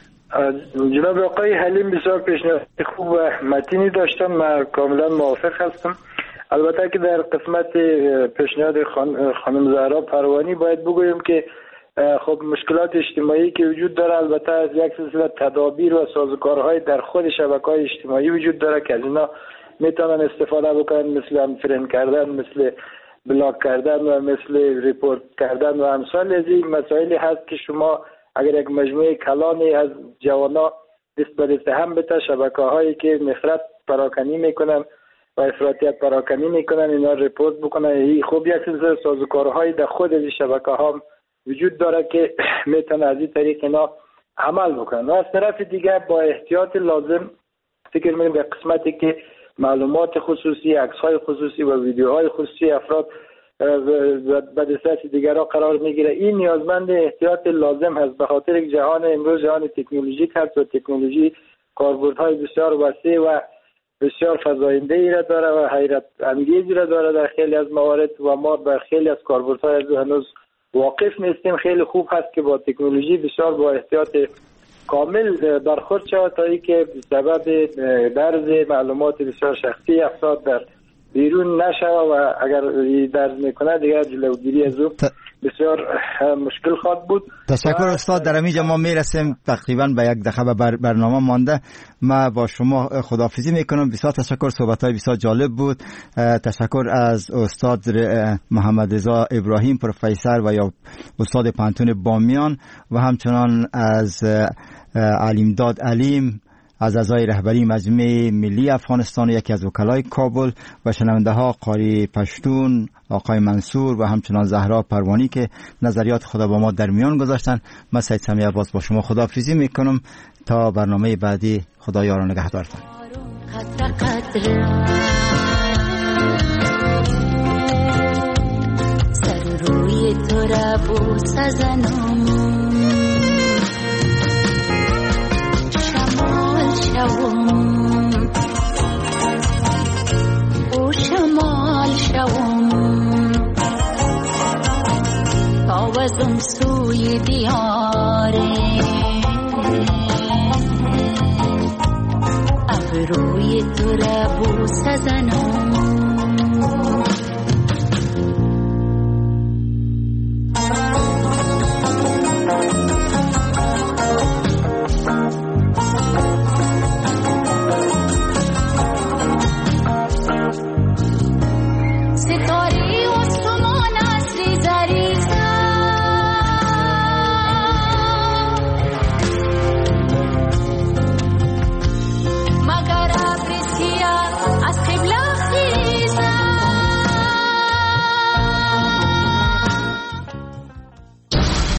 جناب آقای حلیم بسیار پیشنهاد خوب و متینی داشتن، من کاملا موافق هستم. البته که در قسمت پیشنهاد خانم زهرا پروانی باید بگویم که خب مشکلات اجتماعی که وجود داره البته از یک سلسله تدابیر و سازوکارهای در خود شبکه‌های اجتماعی وجود داره که از اینا میتونن استفاده بکنن، مثل انفرین کردن، مثل بلاک کردن و مثل ریپورت کردن و امثال از این مسائلی هست که شما اگر یک مجموعه کلانی از جوانا دست به دست هم بته، شبکه‌هایی که نفرت پراکنی میکنن و افراطیت پراکنی میکنن اینا ریپورت بکنن. این خوب یک سلسله سازوکارهای در خود از شبکه‌ها وجود داره که میتونه از این طریق اینا عمل بکنن. و از طرف دیگه با احتیاط لازم فکر می‌کنم به قسمتی که معلومات خصوصی، عکس‌های خصوصی و ویدیوهای خصوصی افراد به دسترس دیگران قرار میگیره، این نیازمند احتیاط لازم هست به خاطر که جهان امروز جهان تکنولوژیک هست و تکنولوژی کاربردهای بسیار وسیع و بسیار فزاینده ای را داره و حیرت انگیزی را داره در خیلی از موارد و ما بر خیلی از کاربردهای از هنوز واقف نیستیم. خیلی خوب هست که با تکنولوژی بسیار با احتیاط کامل برخورد شود تا اینکه سبب درز معلومات بسیار شخصی افراد در بیرون نشه و اگر درز میکنه دیگر جلوگیری از او بسیار مشکل خواهد بود.
تشکر استاد. در اینجا ما میرسیم تقریبا به یک دقیقه بر برنامه مانده. ما با شما خداحافظی میکنم. بسیار تشکر، صحبت‌های بسیار جالب بود. تشکر از استاد محمد رضا ابراهیم پروفسور و یا استاد پانتون بامیان و همچنان از علیمداد علیم از اعضای رهبری مجمع ملی افغانستان، یکی از وکلای کابل و شنونده ها قاری پشتون، آقای منصور و همچنان زهرا پروانی که نظریات خود با ما در میان گذاشتن. من سید سمیع عباس با شما خداحافظی میکنم تا برنامه بعدی. خدا یار و نگهدارتان. سر روی تو را بوس زنم، شمال شوم او شمال شوم، تاوزم سوی دیاره، ابروی تو را بوس زنم،